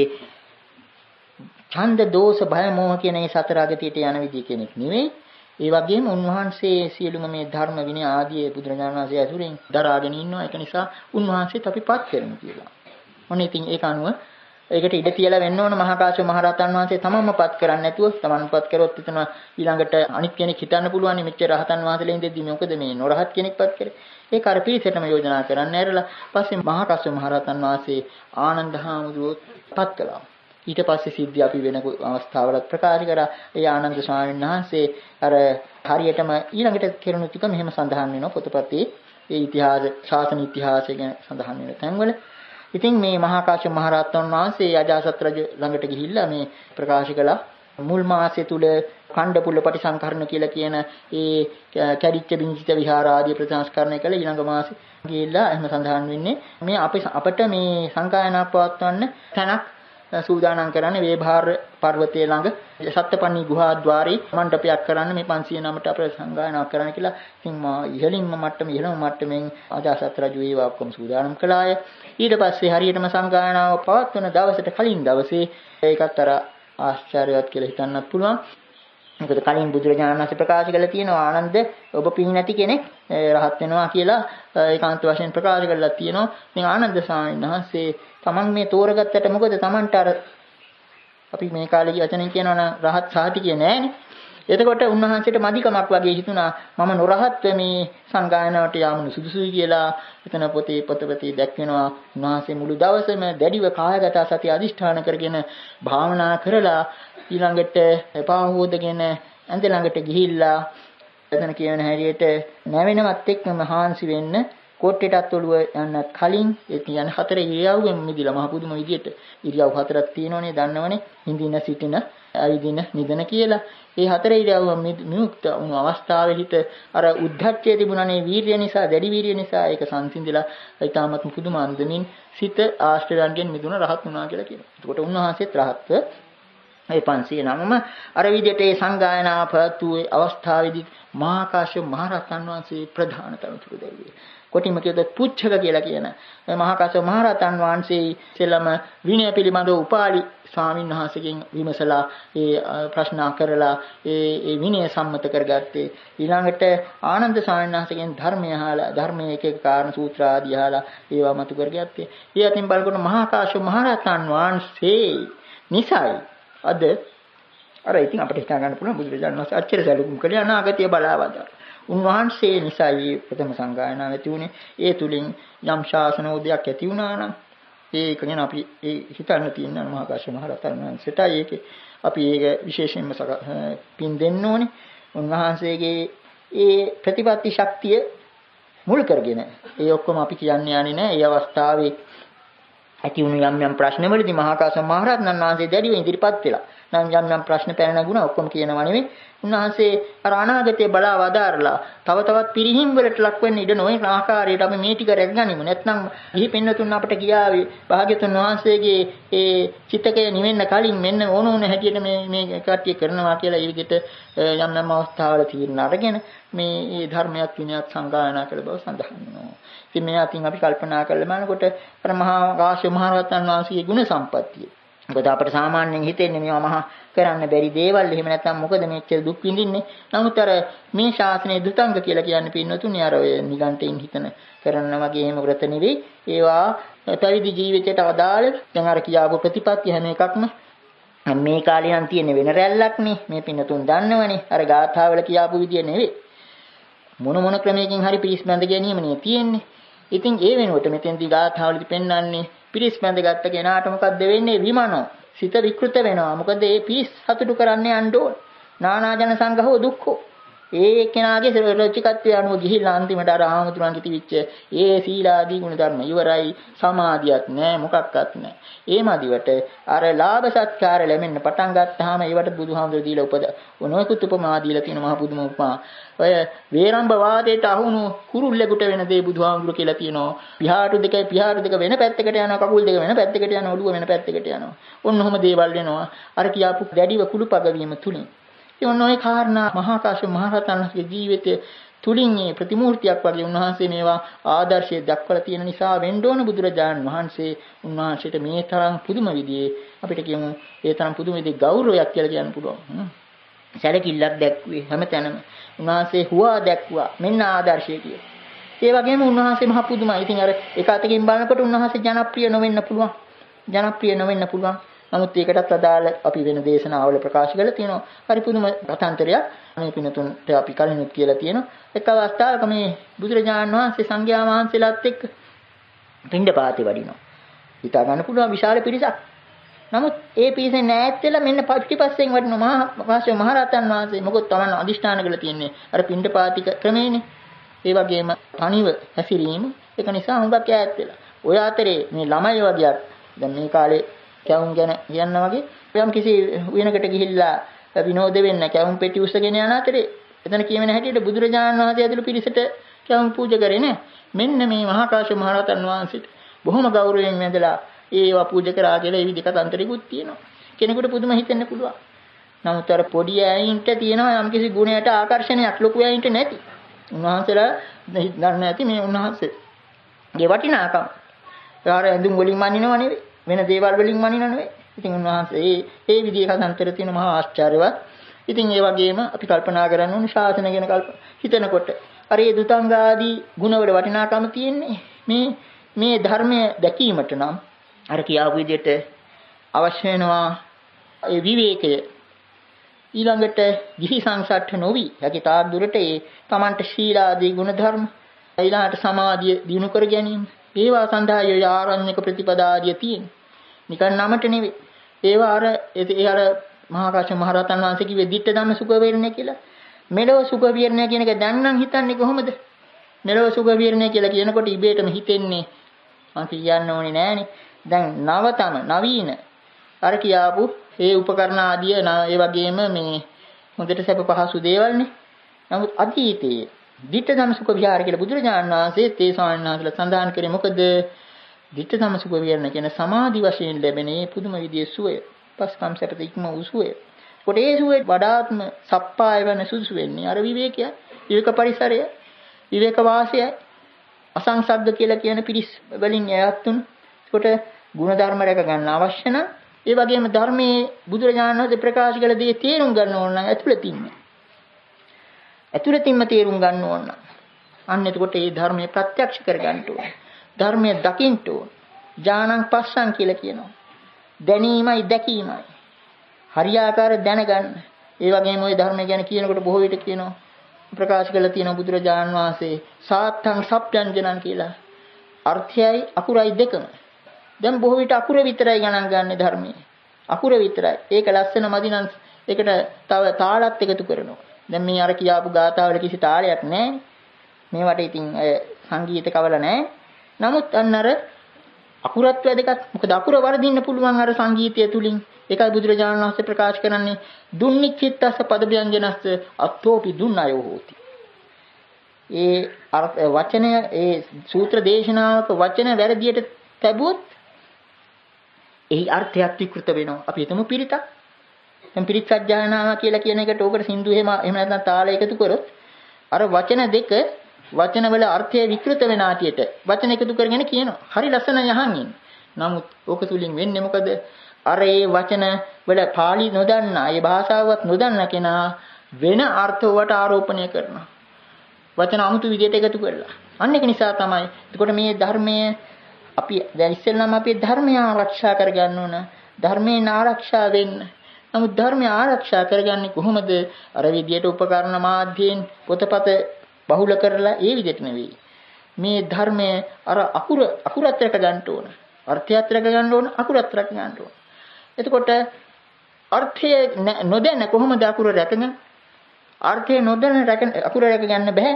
ඡන්ද දෝෂ භය මෝහ කියන මේ සතර අගතියට යන විදිහ කෙනෙක් නෙවෙයි. ඒ වගේම උන්වහන්සේ සියලුම මේ ධර්ම විනය ආදී බුදුරජාණන් වහන්සේ ඇසුරින් දරාගෙන ඉන්නවා. ඒක නිසා උන්වහන්සේත් අපිපත් කරමු කියලා. ඔන්න ඉතින් ඒක අනුව ඒකට ඉඩ තියලා වෙන්න ඕන මහා කාශ්‍යප මහ රහතන් වහන්සේ තමන්මපත් කරන්නේ නැතුව තමන්පත් කරොත් එතන ඊළඟට අනිත් කෙනෙක් හිතන්න පුළුවන් නේ මෙච්චර රහතන් වහන්සේලා ඉඳෙද්දි මොකද මේ නොරහත් කෙනෙක්පත් කරේ. ඒක අර පිරිසටම යෝජනා කරන්න ඇරලා පස්සේ මහා කාශ්‍යප මහ රහතන් වහන්සේ ආනන්ද හාමුදුරුවෝ පත් කළා. ඊට පස්සේ සිද්ධිය අපි වෙන අවස්ථාවලත් ප්‍රකාශ කරා. ඒ ආනන්ද ස්වාමීන් වහන්සේ අර හරියටම ඊළඟට කෙරුණු ටික මෙහෙම සඳහන් වෙනවා පොතපතේ. ඒ ඉතිහාස ශාසන ඉතිහාසය ගැන සඳහන් වෙන තැන්වල. ඉතින් මේ මහා කාශ්‍යප මහ රහතන් වහන්සේ අජාසත් රජු ළඟට ගිහිල්ලා මේ ප්‍රකාශ කළා. මුල් මාසය තුල කණ්ඩපුල්ල පටිසංකරණ කියලා කියන ඒ කැඩිච්ච බින්ජිත විහාර ආදී ප්‍රතිසංස්කරණය කළ ඊළඟ මාසෙ ගිහිල්ලා එහෙම සඳහන් වෙන්නේ මේ අපි අපිට මේ සංකායනා පවත්වන්න තැනක් සූදානම් කරන්නේ වේභාර පර්වතයේ ළඟ සත්පන්නී ගුහා ద్వාරේ මණ්ඩපයක් කරන්න මේ පන්සිය නමට අපිට සංගායනා කරන්න කියලා. ඉතින් මා ඉහළින්ම මට්ටම ඉහළම මට්ටමින් අජාසත් රජු ඒවා ඔක්කොම සූදානම් කළාය. ඊට පස්සේ හරියටම සංගායනාව පවත්වන දවසට කලින් දවසේ ඒකත් අර ආශ්චර්යවත් කියලා හිතන්නත් පුළුවන්. මොකද කලින් බුදුරජාණන් වහන්සේ ප්‍රකාශ කළා තියෙනවා ආනන්ද ඔබ පින් නැති කෙනෙක් රහත් වෙනවා කියලා ඒකාන්ත වශයෙන් ප්‍රකාශ කළා තියෙනවා. ඉතින් ආනන්ද ස්වාමීන් වහන්සේ තමන් මේ තෝරගත්තට මොකද තමන්ට අර අපි මේ කාලේ වචනෙන් කියනවා නම් රහත් සාහිතිය නෑනේ. එතකොට උන්වහන්සේට මදිකමක් වගේ හිතුණා මම නොරහත් මේ සංගායනාවට යාම සුදුසුයි කියලා. එතන පොතේ පොතපතේ දැක්වෙනවා උන්වහන්සේ මුළු දවසම දැඩිව කායගත සතිය අදිෂ්ඨාන කරගෙන භාවනා කරලා ඊළඟට එපා හොදගෙන ඇඳ ළඟට ගිහිල්ලා එතන කියන හැටියට නැවෙනවත් එක්කම හාන්සි වෙන්න කොට්ටේටත් ඔළුව යන්නත් කලින් ඒ කියන්නේ හතර ඉරියව්වෙන් මිදිලා මහ පුදුම විදියට ඉරියව් හතරක් තියෙනවනේ දන්නවනේ හිඳින සිටින ඇවිදින නිදන කියලා. ඒ හතර ඉරියව්ව විමුක්ත වුණු අවස්ථාවේ හිත අර උද්ධච්චයේ තිබුණනේ වීර්ය නිසා දැඩි වීර්ය නිසා ඒක සංසිඳිලා ඊටමත් පුදුම අන්දමින් සිත ආශ්‍රයයන්ගෙන් මිදුණ රහත් වුණා කියලා කියනවා. එතකොට උන්වහන්සේත් රහත්ව ඒ පන්සිය නමම අර විදිහට ඒ සංගායනා පවතුවේ අවස්ථාවේදී මහා කාශ්‍යප මහ රහතන් වහන්සේ ප්‍රධාන තනතුරු දෙවියෝ කොටිම කියද පුච්ඡක කියලා කියන මහා කාශ්‍යප මහ රහතන් වහන්සේ සෙලම විනය පිළිබඳව උපාලි ස්වාමීන් වහන්සේගෙන් විමසලා ඒ ප්‍රශ්න කරලා ඒ ඒ විනය සම්මත කරගත්තේ. ඊළඟට ආනන්ද ස්වාමීන් වහන්සේගෙන් ධර්මය අහලා ධර්මයේ එක එක කාරණ සූත්‍ර ආදී අහලා ඒවා මතු කරගත්තේ. ඒ අතින් බලනකොට මහා කාශ්‍යප මහ රහතන් වහන්සේ නිසයි අද අර ඉතින් අපිට හිතා ගන්න පුළුවන් බුදුරජාණන් වහන්සේ අච්චර සැලකුම් කළේ අනාගතය බලාවදා. උන්වහන්සේ නිසායි ප්‍රථම සංගායනාව ඇති වුණේ. ඒ තුලින් යම් ශාසනෝදයක් ඇති වුණා නම් ඒක ගැන අපි ඒ හිතන්න තියෙන මහා කාශ්‍යප මහ රහතන් වහන්සේටයි ඒකේ අපි ඒක විශේෂයෙන්ම පින් දෙන්න ඕනේ. උන්වහන්සේගේ ඒ ප්‍රතිපත්ති ශක්තිය මුල් කරගෙන ඒ ඔක්කොම අපි කියන්නේ යන්නේ නැහැ. ඒ අවස්ථාවේ ඇති වුණු යම් යම් ප්‍රශ්නවලදී මහා කාශ්‍යප මහ රහතන් වහන්සේ දැඩිව ඉදිරිපත් වෙලා නම් යම් යම් ප්‍රශ්න පැන නැගුණා ඔක්කොම කියනවා නෙවෙයි. උන්වහන්සේ අර අනාගතයේ බලා වදාරලා තව තවත් පිරිහිම් වලට ලක් වෙන්න ඉඩ නොවන ආකාරයට අපි මේ ටික රැකගනිමු. නැත්නම් ගිහි පින්නතුන් අපිට කියාවේ භාග්‍යතුන් වහන්සේගේ ඒ චිත්තකය නිවෙන්න කලින් මෙන්න ඕන ඕන හැටියට මේ මේ කට්ටිය කරනවා කියලා ඒ විදිහට යම් යම් අවස්ථාවල තීරණ අරගෙන මේ මේ ධර්මයක් විනයක් සංගායනා කළ බව සඳහන් වෙනවා. ඉතින් මේ අතින් අපි කල්පනා කරලා බලනකොට අර මහා කාශ්‍යප මහ රහතන් වහන්සේගේ ගුණ සම්පත්තිය. මොකද අපිට සාමාන්‍යයෙන් හිතෙන්නේ මේවා මහා කරන්න බැරි දේවල්. එහෙම නැත්නම් මොකද මෙච්චර දුක් විඳින්නේ? නමුත් අර මේ ශාසනයේ දුතංග කියලා කියන්නේ පින්නතුනේ අර ඔය නිගන්ටයින් හිතන කරන්න වගේ එහෙම වෘත නෙවෙයි. ඒවා පැවිදි ජීවිතයට අදාළ දැන් අර කියාපු ප්‍රතිපත්ති හැම එකක්ම මේ කාලේ නම් තියෙන වෙන රැල්ලක් නේ. මේ පින්නතුන් දන්නවනේ. අර ගාථාවල කියාපු විදිය නෙවෙයි. මොන මොන ක්‍රමයකින් හරි පිරිස් බැඳ ගැනීමනේ තියෙන්නේ. ඉතින් ඒ වෙනුවට මෙතෙන්දී ගාථාවලදී පෙන්වන්නේ පිරිස් බැඳ ගත්ත කෙනාට මොකද්ද වෙන්නේ? විමනෝ. සිත විකෘත වෙනවා. මොකද ඒ පිරිස් සතුටු කරන්නේ යන්න ඕන. නානා ජන සංඝෝ දුක්ඛෝ. ඒ කෙනාගේ රචිකත්වයේ අනුව ගිහිල්ලා අන්තිමට අර ආමතුරුන් කිතිවිච්ච ඒ සීලාදී ගුණ ධර්ම ඉවරයි. සමාධියක් නැහැ, මොකක්වත් නැහැ. ඒ මදිවට අර ලාභ සත්කාර ලැබෙන්න පටන් ගත්තාම ඒවට බුදුහාමුදුරු දීලා උපද ඔනෝකුත් උපමා දීලා තියෙන මහ පුදුම උපමා. ඔය වේරම්භ වාදයට අහුණු කුරුල්ලෙකුට වෙන දේ බුදුහාමුදුරු කියලා තියෙනවා. පිහාටු දෙකයි පිහාටු දෙක වෙන පැත්තකට යනවා, කකුල් දෙක වෙන පැත්තකට යනවා, ඔළුව වෙන පැත්තකට යනවා. ඔන්න ඔහොම දේවල් වෙනවා. අර කියාපු දැඩිව කුළුපග වීම තුලින්. ඒ ඔන්න ඔය කාරණා මහා කාශ්‍යප මහ රහතන් වහන්සේගේ ජීවිතයේ තුලින් මේ ප්‍රතිමූර්තියක් වගේ උන්වහන්සේ මේවා ආදර්ශය දක්වලා තියෙන නිසා වෙන්න ඕන බුදුරජාණන් වහන්සේ උන්වහන්සේට මේ තරම් පුදුම විදිහේ අපිට කියමු ඒ තරම් පුදුම විදිහේ ගෞරවයක් කියලා කියන්න පුළුවන්. සැලකිල්ලක් දැක්ුවේ හැමතැනම. උන්වහන්සේ හුවා දැක්ුවා මෙන්න ආදර්ශය කියලා. ඒ වගේම උන්වහන්සේ මහ පුදුමයි. ඉතින් අර එක අතකින් බලනකොට උන්වහන්සේ ජනප්‍රිය නොවෙන්න පුළුවන්. ජනප්‍රිය නොවෙන්න පුළුවන්. නමුත් ඒකටත් අදාළ අපි වෙන දේශනාවල ප්‍රකාශ කරලා තියෙනවා. හරි පුදුම කතාන්තරයක්. මේ පිනතුන්ට අපි කලිනුත් කියලා තියෙනවා. එක් අවස්ථාවක මේ බුදුරජාණන් වහන්සේ සංඝයා වහන්සේලාත් එක්ක පිණ්ඩපාතේ වඩිනවා. හිතා ගන්න පුළුවන් විශාල පිරිසක්. නමුත් ඒ පිරිසේ නෑත් වෙලා මෙන්න පිටිපස්සෙන් වඩින මහා කාශ්‍යප මහ රහතන් වහන්සේ මොකද තමන් අදිෂ්ඨාන කරලා තියන්නේ අර පිණ්ඩපාතික ක්‍රමේනේ. ඒ වගේම තනිව හැසිරීම ඒක නිසා හුඟක් ඈත් වෙලා. ඔය අතරේ මේ ළමයි වගේක් දැන් මේ කාලේ කැවුම් ගැන කියනවා වගේ යම් කිසි උයනකට ගිහිල්ලා විනෝද වෙන්න කැවුම් පෙට්ටි උස්සගෙන යන අතරේ එතන කියවෙන හැටියට බුදුරජාණන් වහන්සේ ඇතුළු පිරිසට කැවුම් පූජා කරේ නේ. මෙන්න මේ මහා කාශ්‍යප මහ රහතන් වහන්සේට බොහොම ගෞරවයෙන් වැඳලා ඒවා පූජා කරා කියලා ඒ විදිහ කතාන්තරිකුත් තියෙනවා. කෙනෙකුට පුදුම හිතෙන්න පුළුවන්. නමුත් අර පොඩි ඇයින්ට තියෙනවා යම් කිසි ගුණයට ආකර්ෂණයක් ලොකු ඇයින්ට නැති. උන්වහන්සේලා දන්නේ නැති මේ උන්වහන්සේගේ වටිනාකම. ඒවාර ඇඳුම් වලින් මනිනව නෙවෙයි. වෙන දේවල් වලින් මනිනව නෙවෙයි. ඉතින් උන්වහන්සේ ඒ ඒ විදිහේ කතාන්තර තියෙන මහා ආශ්චර්යවත්. ඉතින් ඒ වගේම අපි කල්පනා කරන්න ඕනේ ශාසන ගැන කල්ප හිතනකොට අර ඒ දුතංග ආදී ගුණවල වටිනාකම තියෙන්නේ මේ මේ ධර්මය දැකීමට නම් අර කියාපු විදිහට අවශ්‍ය වෙනවා ඒ විවේකය. ඊළඟට ගිහි සංසට්ඨ නොවි යකිතාක් දුරට ඒ තමන්ට ශීලාදී ගුණ ධර්ම ඊළඟට සමාධිය දිනු කර ගැනීම ඒවා සඳහා යෝය ආරණ්‍යක ප්‍රතිපදාදිය තියෙන. නිකන් නමට නෙවෙයි. ඒවා අර ඒ අර මහා කාශ්‍යප මහ රහතන් වහන්සේ කිව්වේ ditta ධම්ම සුඛ වේරණය කියලා. මෙලොව සුඛ වේරණය කියන එක දැන් නම් හිතන්නේ කොහොමද? මෙලොව සුඛ වේරණය කියලා කියනකොට ඉබේටම හිතෙන්නේ මම කියන්න ඕනේ නෑනේ. දැන් නවතම නවීන අර කියාපු ඒ උපකරණ ආදිය ඒ වගේම මේ හොඳට සැප පහසු දේවල්නේ. නමුත් අතීතයේ ditta ධම්ම සුඛ විහාර කියලා බුදුරජාණන් වහන්සේ තේ ස්වාමීන් වහන්සේලා සඳහන් කරේ මොකද? ditta ධම්ම සුඛ විහරණ කියන සමාධි වශයෙන් ලැබෙනේ පුදුම විදියේ සුවය. පස්කම් සැපත ඉක්ම උසුවය. කොට ඒ සුවේ වඩාත්ම සප්පාය වෙන සුසු වෙන්නේ අර විවේකය, විවේක පරිසරය, විවේක වාසය, අසංසග්ග කියලා කියන පිරිස් වලින් ඈත්තුන්. කොට ගුණ ධර්ම රැක ගන්න අවශ්‍ය නම් ඒ වගේම ධර්මයේ බුදුරජාණන් වහන්සේ ප්‍රකාශ කළ දේ තේරුම් ගන්න ඕන නම් ඇතුළතින්ම ඇතුළතින්ම තේරුම් ගන්න ඕන නම් අන්න එතකොට මේ ධර්මයේ ප්‍රත්‍යක්ෂ කර ගන්න ඕන. ධර්මයේ දකින්න ඕන. ඥානං පස්සං කියලා කියනවා. දැනීමයි දැකීමයි. හරියාකාර දැනගන්න. ඒ වගේම ওই ධර්මය ගැන කියනකොට බොහෝ විට කියනවා ප්‍රකාශ කළා තියෙනවා බුදුරජාණන් වහන්සේ සාත්තං සප්ප්‍යංජනං කියලා. අර්ථයයි අකුරයි දෙකම. දැන් බොහෝ විට අකුර විතරයි ගණන් ගන්න ධර්මයේ. අකුර විතරයි. ඒක ලස්සන මදි නම් ඒකට තව තාලත් එකතු කරනවා. දැන් මේ අර කියාපු ගාථාවල කිසි තාලයක් නැහැ. මේවට ඉතින් සංගීත කවල නැහැ. නමුත් අන්න අර අකුරත් වැදගත්. මොකද අකුර වර්ධින්න පුළුවන් අර සංගීතය තුලින්. ඒකයි බුදුරජාණන් වහන්සේ ප්‍රකාශ කරන්නේ දුන්නිච්චිත්තස්ස පදව්‍යංජනස්ස අත්තෝපි දුන්නයෝ හෝති. ඒ අර්ථ වචනය ඒ සූත්‍ර දේශනාවක වචන වැරදියට ලැබුවොත් එහි අර්ථයක් විකෘත වෙනවා. අපි හිතමු පිරිතක්. දැන් පිරිත් සජ්ජායනාව කියලා කියන එකට ඕකට සින්දු එහෙම එහෙම නැත්නම් තාල එකතු කරොත් අර වචන දෙක වචන වල අර්ථය විකෘත වෙන ආටියට වචන එකතු කරගෙන කියනවා. හරි ලස්සන යහන් ඉන්නේ. නමුත් ඕක තුලින් වෙන්නේ මොකද? අර ඒ වචන වල පාළි නොදන්නා, ඒ භාෂාවවත් නොදන්නා කෙනා වෙන අර්ථ වලට ආරෝපණය කරනවා. වචන අමුතු විදියට එකතු කරලා. අන්න ඒක නිසා තමයි. එතකොට මේ ධර්මයේ අපි දැන් ඉස්සෙල්ලාම අපි ධර්මය ආරක්ෂා කරගන්න ඕන. ධර්මයෙන් ආරක්ෂා වෙන්න. නමුත් ධර්මය ආරක්ෂා කරගන්නේ කොහොමද? අර විදියට උපකරණ මාධ්‍යයෙන් පොතපත බහුල කරලා ඒ විදිහට නෙවෙයි. මේ ධර්මයේ අර අකුර අකුරත් රැක ගන්න ඕන. අර්ථයත් රැක ගන්න ඕන, අකුරත් රැක ගන්න ඕන. එතකොට අර්ථය නොදැන කොහොමද අකුර රැකගන්නේ? අර්ථය නොදැන රැක අකුර රැක ගන්න බෑ.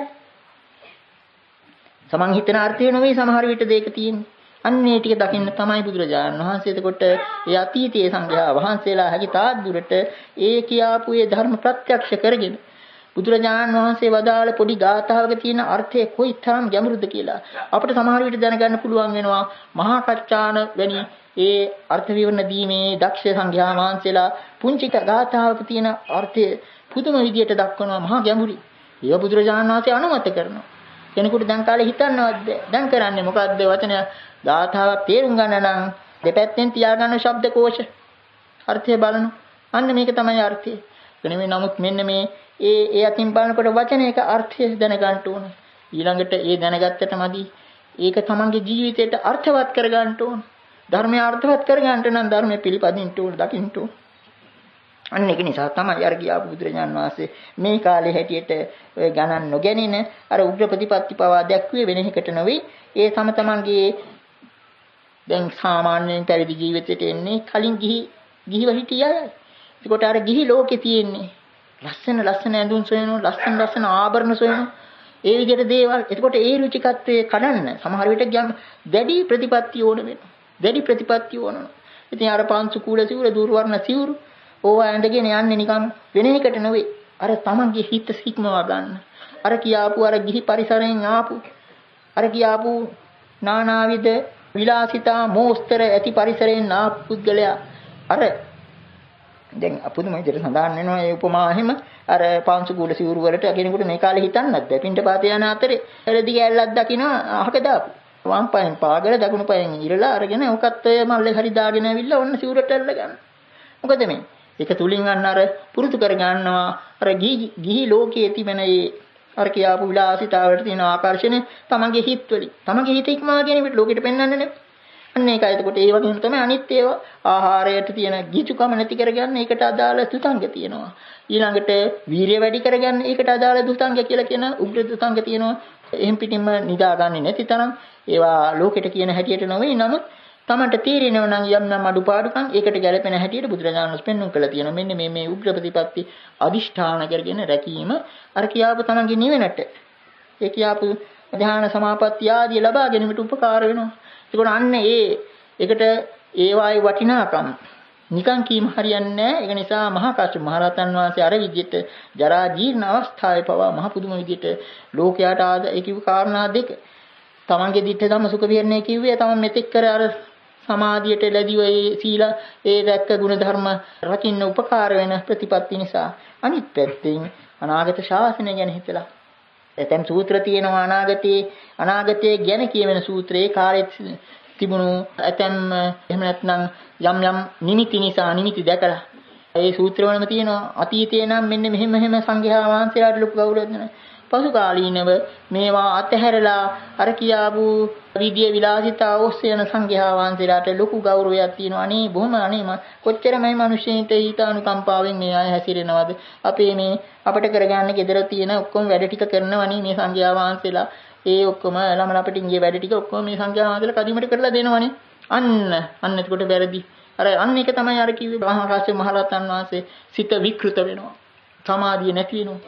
සමන් හිතන අර්ථය නෙවෙයි සමහර විට දෙයක තියෙන්නේ. අන්නේ ටික දකින්න තමයි බුදුරජාණන් වහන්සේ එතකොට ඒ අතීතයේ සංඝයා වහන්සේලා හැකි තාක් දුරට ඒ කියාපු ඒ ධර්ම ප්‍රත්‍යක්ෂ කරගෙන බුදුරජාණන් වහන්සේ වදාළ පොඩි ගාථාවක තියෙන අර්ථය කොයිතරම් ගැඹුරුද කියලා අපිට සමහර විට දැනගන්න පුළුවන් වෙනවා. මහා කච්චාන වැනි ඒ අර්ථ විවරණ දීමේ දක්ෂ සංඝයා වහන්සේලා පුංචි ගාථාවක තියෙන අර්ථය පුදුම විදියට දක්වනවා මහා ගැඹුරුයි. ඒව බුදුරජාණන් වහන්සේ අනුමත කරනවා. කෙනෙකුට දැන් කාලේ හිතන්නවත් දැන් කරන්නේ මොකද්ද? වචන ගාථාවක් තේරුම් ගන්න නම් දෙපැත්තෙන් තියාගන්න ශබ්දකෝෂ අර්ථය බලනවා. අන්න මේක තමයි අර්ථය. එනේ නමුත් මෙන්න මේ ඒ ඒ අතින් බලනකොට වචනයක අර්ථය දැනගන්න ඕන. ඊළඟට ඒ දැනගත්තට මදි ඒක තමන්ගේ ජීවිතයට අර්ථවත් කරගන්න ඕන. ධර්මය අර්ථවත් කරගන්නට නම් ධර්මය පිළිපදින්න ඕන, දකින්න ඕන. අන්න ඒක නිසා තමයි අර ගියාපු බුදුරජාන් වහන්සේ මේ කාලේ හැටියට ඔය ගණන් නොගැනින අර උග්‍ර ප්‍රතිපත්ති පවා දැක්ුවේ වෙන එකකට නෙවෙයි. ඒ තම තමන්ගේ දැන් සාමාන්‍යයෙන් පැවිදි ජීවිතයට එන්නේ කලින් ගිහි ගිහිව හිටිය අය. ඒකට අර ගිහි ලෝකේ තියෙන්නේ ලස්සන ලස්සන ඇඳුම් සොයනවා, ලස්සන ලස්සන ආභරණ සොයනවා. ඒ විදිහට දේවල්. එතකොට ඒ රුචිකත්වයේ කඩන්න සමහර විට ගියම දැඩි ප්‍රතිපත්ති ඕන වෙනවා. දැඩි ප්‍රතිපත්ති ඕන. ඉතින් අර පංච කූල සිවුර, දුර්වර්ණ සිවුරු ඕවා ඇඳගෙන යන්නේ නිකන් වෙන එකට නෙවෙයි. අර තමන්ගේ හිත සික්මවා ගන්න. අර කියාපු අර ගිහි පරිසරයෙන් ආපු අර කියාපු නානාවිද විලාසිතා මෝස්තර ඇති පරිසරයෙන් ආපු පුද්ගලයා අර දැන් අපුදුම විදිහට සඳහන් වෙනවා ඒ උපමා එහෙම අර පංච කූල සිවුරු වලට කෙනෙකුට මේ කාලේ හිතන්නත් බැ. පින්ට පාතේ යන අතරේ එළදි ගැල්ලක් දකින්න අහක දාපු. වම් පායෙන් පාගල දකුණු පායෙන් ඉරලා අරගෙන ඔකත් ඔය මල්ලේ හරි දාගෙන ඇවිල්ලා ඔන්න සිවුරට ඇල්ල ගන්න. මොකද මේ? ඒක තුලින් අන්න අර පුරුදු කර ගන්නවා අර ගිහි ගිහි ලෝකයේ තිබෙන ඒ අර කියාපු විලාසිතාවලට තියෙන ආකර්ෂණය තමන්ගේ හිත වලින්. තමන්ගේ හිත ඉක්මවා කියන විදිහට ලෝකෙට පෙන්වන්නේ නෙවෙයි. අන්න ඒකයි. එතකොට ඒ වගේම තමයි අනිත් ඒවා ආහාරයට තියෙන ගිජුකම නැති කරගන්න ඒකට අදාළ දුතංග තියෙනවා. ඊළඟට වීරිය වැඩි කරගන්න ඒකට අදාළ දුතංග කියලා කියන උග්‍ර දුතංග තියෙනවා. එහෙන් පිටින්ම නිදාගන්නේ නැති තරම් ඒවා ලෝකෙට කියන හැටියට නොවේ. නමුත් තමන්ට තීරණව නම් යම් නම් අඩුපාඩුකම් ඒකට ගැළපෙන හැටියට බුදුරජාණන් වහන්සේ පෙන්වුම් කළා තියෙනවා. මෙන්න මේ මේ උග්‍ර ප්‍රතිපත්ති අදිෂ්ඨාන කරගෙන රැකීම අර කියාපු තමන්ගේ නිවෙනට ඒ කියාපු ධ්‍යාන සමාපatti ආදී ලබා ගැනීමට උපකාර වෙනවා. ඒකෝන අන්න ඒ ඒකට ඒවායේ වටිනාකම් නිකන් කීම හරියන්නේ නැහැ. ඒක නිසා මහා කාශ්‍යප මහ රහතන් වහන්සේ අර විදිහට ජරා ජීර්ණ අවස්ථාවේ පවා මහ පුදුම විදිහට ලෝකයට ආද ඒ කිව්ව කාරණා දෙක. තමන්ගේ දිත්තේ ධම්ම සුඛ විහරණය කිව්වේ තමන් මෙතෙක් කර අර සමාධියට ලැබිව ඒ සීල ඒ දැක්ක ගුණ ධර්ම රකින්න උපකාර වෙන ප්‍රතිපත්ති නිසා. අනිත් පැත්තෙන් අනාගත ශාසනය ගැන හිතලා එතෙන් සූත්‍ර තියෙනවා අනාගතයේ අනාගතයේ ගැන කියවෙන සූත්‍රයේ කාලෙත් තිබුණු ඇතැම් එහෙම නැත්නම් යම් යම් නිමිති නිසා නිමිති දැකලා ඒ සූත්‍රවලම තියෙනවා අතීතේ නම් මෙන්න මෙහෙම මෙහෙම සංඝයා වහන්සේලාට ලොකු ගෞරවයක් දෙනවා. පසු කාලීනව මේවා අතහැරලා අර කියාපු විද්‍ය විලාසිතා ඔස්සේ යන සංඝයා වහන්සේලාට ලොකු ගෞරවයක් තියෙනවා. අනේ බොහොම අනේ කොච්චර මේ මිනිස්සුන්ට හිතානුකම්පාවෙන් මේ අය හැසිරෙනවද? අපේ මේ අපිට කරගන්න gedara තියෙන ඔක්කොම වැඩ ටික කරනවනේ මේ සංඝයා වහන්සේලා. ඒ ඔක්කොම ළමලා අපිට ඉංගේ වැඩ ටික ඔක්කොම මේ සංඝයා වහන්සේලා කදිමට කරලා දෙනවනේ. අන්න අන්න එතකොට වැරදි. අර අන්න එක තමයි අර කිව්වේ මහා කාශ්‍යප මහ රහතන් වහන්සේ සිත විකෘත වෙනවා. සමාධිය නැති වෙනවා.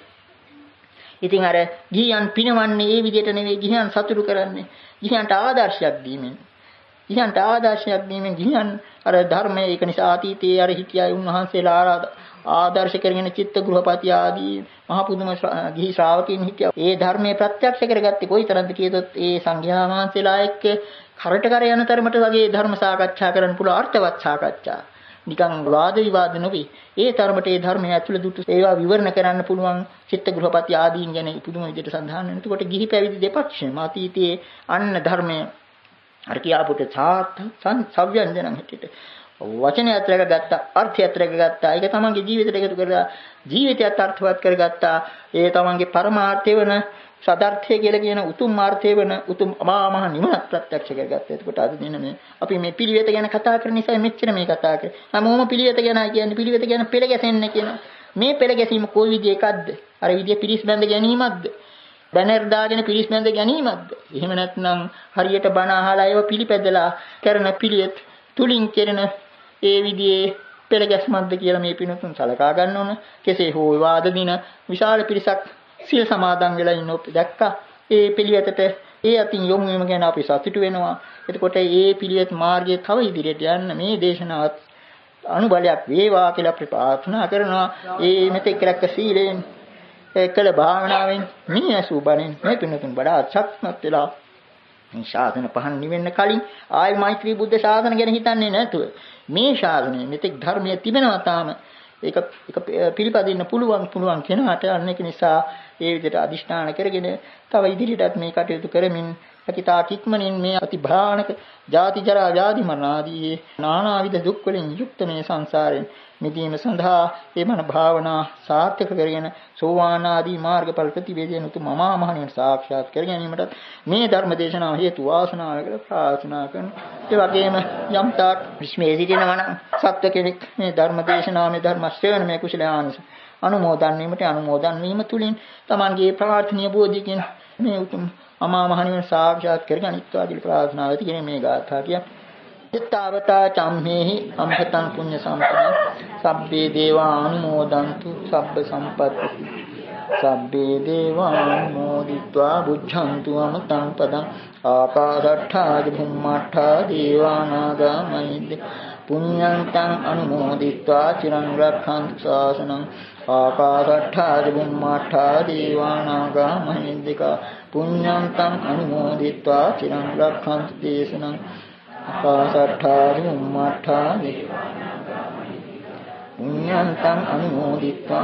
ඉතින් අර ගිහියන් පිනවන්නේ ඒ විදිහට නෙවෙයි ගිහියන් සතුටු කරන්නේ. ගිහියන්ට ආදර්ශයක් දීමෙන්. ගිහියන්ට ආදර්ශයක් දීමෙන් ගිහියන් අර ධර්මයේ ඒක නිසා අතීතයේ අර හිටියයි උන්වහන්සේලා ආදර්ශ කරගෙන චිත්ත ගෘහපති ආදී මහ පුදුම ගිහි ශ්‍රාවකයන් හිටියා. ඒ ධර්මයේ ප්‍රත්‍යක්ෂ කරගත්තේ කොයිතරම්ද කියතොත් ඒ සංඝයා වහන්සේලා එක්ක කරට කර යන තරමට වගේ ධර්ම සාකච්ඡා කරන්න පුළුවන් අර්ථවත් සාකච්ඡා. නිකන් වාද විවාද නොවේ. ඒ තරමට ඒ ධර්මයේ ඇතුළේ දුටු ඒවා විවරණ කරන්න පුළුවන් චිත්ත ගෘහපති ආදීන් ගැන පුදුම විදිහට සඳහන් වෙනවා. එතකොට ගිහි පැවිදි දෙපක්ෂම අතීතයේ අන්න ධර්මයේ අර කියාපුට සාර්ථ සව්‍යංජනම් හැටියට වචනයත් රැකගත්තා, අර්ථයත් රැකගත්තා. ඒක තමන්ගේ ජීවිතයට එකතු කරලා ජීවිතයත් අර්ථවත් කරගත්තා. ඒ තමන්ගේ පරමාර්ථය වෙන සදාර්ථය කියලා කියන උතුම් මාර්ථය වෙන උතුම් අමාමහ නිවනක් ප්‍රත්‍යක්ෂ කරගත්තා. එතකොට අද දින මේ අපි මේ පිළිවෙත ගැන කතා කරන නිසා මෙච්චර මේ කතා කරේ. හැමෝම පිළිවෙත ගැන කියන්නේ පිළිවෙත ගැන පෙළ ගැසෙන්න කියන. මේ පෙළ ගැසීම කොයි විදිහ එකක්ද? අර විදිහ පිරිස් බැඳ ගැනීමක්ද? බැනර් දාගෙන පිරිස් බැඳ ගැනීමක්ද? එහෙම නැත්නම් හරියට බණ අහලා ඒව පිළිපැදලා කරන පිළිවෙත් තුලින් කෙරෙන ඒ විදිහේ පෙළ ගැස්මක්ද කියලා මේ පිනුතුන් සලකා ගන්න ඕන. කෙසේ හෝ වාද දින විශාල පිරිසක් සිල් සමාදන් වෙලා ඉන්නෝ දැක්කා. ඒ පිළිවෙතට ඒ අතින් යොමු වීම ගැන අපි සතුටු වෙනවා. එතකොට ඒ පිළිවෙත් මාර්ගයේ තව ඉදිරියට යන්න මේ දේශනාවත් අනුබලයක් වේවා කියලා අපි ප්‍රාර්ථනා කරනවා. ඒ මෙතෙක් රැක්ක සීලෙන් ඒකල භාවනාවෙන් මේ අසුබණෙන් මේ පින්නතුන් වඩා ශක්තිමත් වෙලා මේ ශාසන පහන් නිවෙන්න කලින් ආයි මෛත්‍රී බුද්ධ ශාසන ගැන හිතන්නේ නැතුව මේ ශාසනය මෙතෙක් ධර්මයේ තිබෙනවා තාම ඒක ඒක පිළිපදින්න පුළුවන් පුළුවන් කෙනාට අන්න ඒක නිසා ඒ විදිහට අදිෂ්ඨාන කරගෙන තව ඉදිරියටත් මේ කටයුතු කරමින් අකිතා කික්මනින් මේ අති භයානක ජාති ජරා ව්‍යාධි මරණ ආදී නානාවිද දුක් වලින් යුක්ත මේ සංසාරයෙන් මිදීම සඳහා මේ මන භාවනා සාර්ථක කරගෙන සෝවාන් ආදී මාර්ගඵල ප්‍රතිවේදයෙන් උතුම් මමා මහ නිවන සාක්ෂාත් කර ගැනීමට මේ ධර්ම දේශනාව හේතු වාසනා වේවා ප්‍රාර්ථනා කරන. ඒ වගේම යම් තාක් විශ්මයේ සිටිනවා නම් සත්‍ය කෙනෙක් මේ ධර්ම දේශනාව මේ ධර්ම ශ්‍රවණ මේ කුසලාංශ අනුමෝදන් වීමට අනුමෝදන් වීම තුලින් තමන්ගේ ප්‍රාර්ථනීය බෝධිකින් මේ උතුම් අමා මහ නිවන සාක්ෂාත් කරගනිත්වා කියලා ප්‍රාර්ථනා වෙති කියන මේ ගාථා කිය. චිත්තාවතා චම්මේහි අම්පතං පුඤ්ඤ සම්පදං සබ්බේ දේවා අනුමෝදන්තු සබ්බ සම්පatti සබ්බේ දේවා අනුමෝදිत्वा බුද්ධන්තු අමතං පදං ආකාශට්ඨා භුම්මාට්ඨා දේවානාගා මහිද්ද පුඤ්ඤන්තං අනුමෝදිत्वा චිරං රක්ඛන්තු ශාසනං ආකාශට්ඨා භුම්මාට්ඨා දේවානාගා මහිද්దికා පුඤ්ඤන්තං අනුමෝදිत्वा චිරං රක්ඛන්තු දේශනං ආකාශට්ඨා භුම්මාට්ඨා පුඤ්ඤන්තං අනුමෝදිत्वा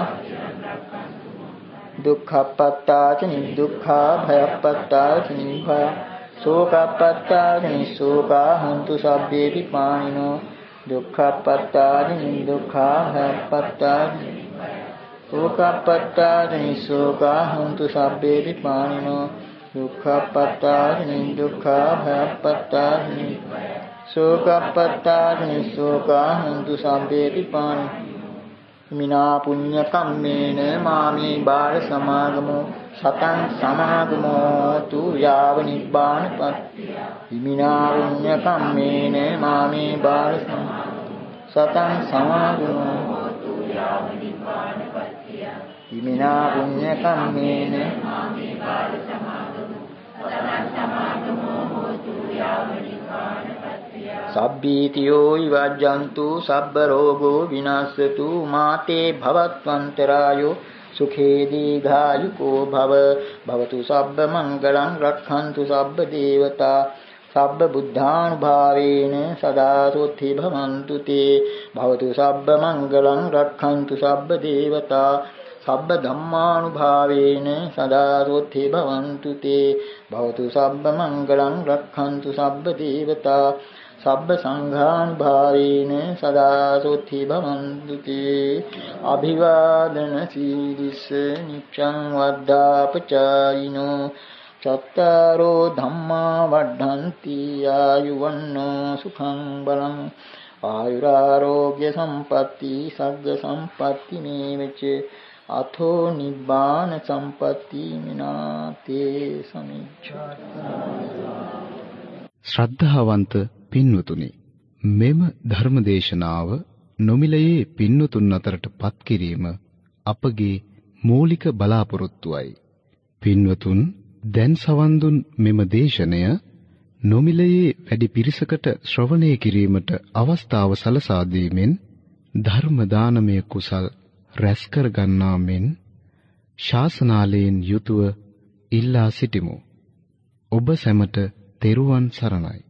දුක්ඛප්පත්තාච නිදුක්ඛා භයප්පත්තාච නිභය සෝකප්පත්තාච නිසෝකා හොන්තු සබ්බේ විපානිනෝ දුක්ඛප්පත්තාච නිදුක්ඛා භයප්පත්තාච සෝකප්පත්තාච නිසෝකා හොන්තු සබ්බේ විපානිනෝ දුක්ඛප්පත්තාච නිදුක්ඛා භයප්පත්තාච සෝකප්පත්තාච නිසෝකා හොන්තු සබ්බේ විපානිනෝ මිනා පුඤ්ඤ කම්මේන මාමේ බාල සමාගමෝ සතං සමාගමෝ තු යාව නිබ්බානපත් මිනා පුඤ්ඤ කම්මේන මාමේ බාල සතං සමාගමෝ තු යාව නිබ්බානපත් මිනා පුඤ්ඤ කම්මේන මාමේ බාල සමාගමෝ සතං සමාගමෝ තු යාව නිබ්බානපත් සබ්බීතියෝ විවජ්ජන්තු සබ්බ රෝගෝ විනාශතු මාතේ භවත්වන්තරායෝ සුඛේ දීඝායුකෝ භව භවතු සබ්බ මංගලං රක්ඛන්තු සබ්බ දේවතා සබ්බ බුද්ධානුභාවේන සදා සොත්ති භවන්තු තේ භවතු සබ්බ මංගලං රක්ඛන්තු සබ්බ දේවතා සබ්බ ධම්මානුභාවේන සදා සොත්ති භවන්තු තේ භවතු සබ්බ මංගලං රක්ඛන්තු සබ්බ දේවතා සබ්බ සංඝානුභාවේන සදා සොත්ති භවන්තු තේ අභිවාදන සීලිස නිච්ඡං වද්දාපචායිනෝ චත්තාරෝ ධම්මා වඩ්ඩන්ති ආයුවන්නෝ සුඛං බලං ආයුරාෝග්‍ය සම්පatti සග්ග සම්පatti මේවච අතෝ නිබ්බාන සම්පatti මිනාතේ සමිච්ඡාත. ශ්‍රද්ධාවන්ත පින්වතුනි, මෙම ධර්මදේශනාව නොමිලයේ පින්වතුන් අතරට පත් කිරීම අපගේ මූලික බලාපොරොත්තුවයි. පින්වතුන් දැන් සවන් දුන් මෙම දේශනය නොමිලයේ වැඩි පිරිසකට ශ්‍රවණය කිරීමට අවස්ථාව සලසා දීමෙන් ධර්ම දානමය කුසල් රැස් කර ගන්නා මෙන් ශාසනාලයෙන් යුතුව ඉල්ලා සිටිමු. ඔබ සැමට තෙරුවන් සරණයි.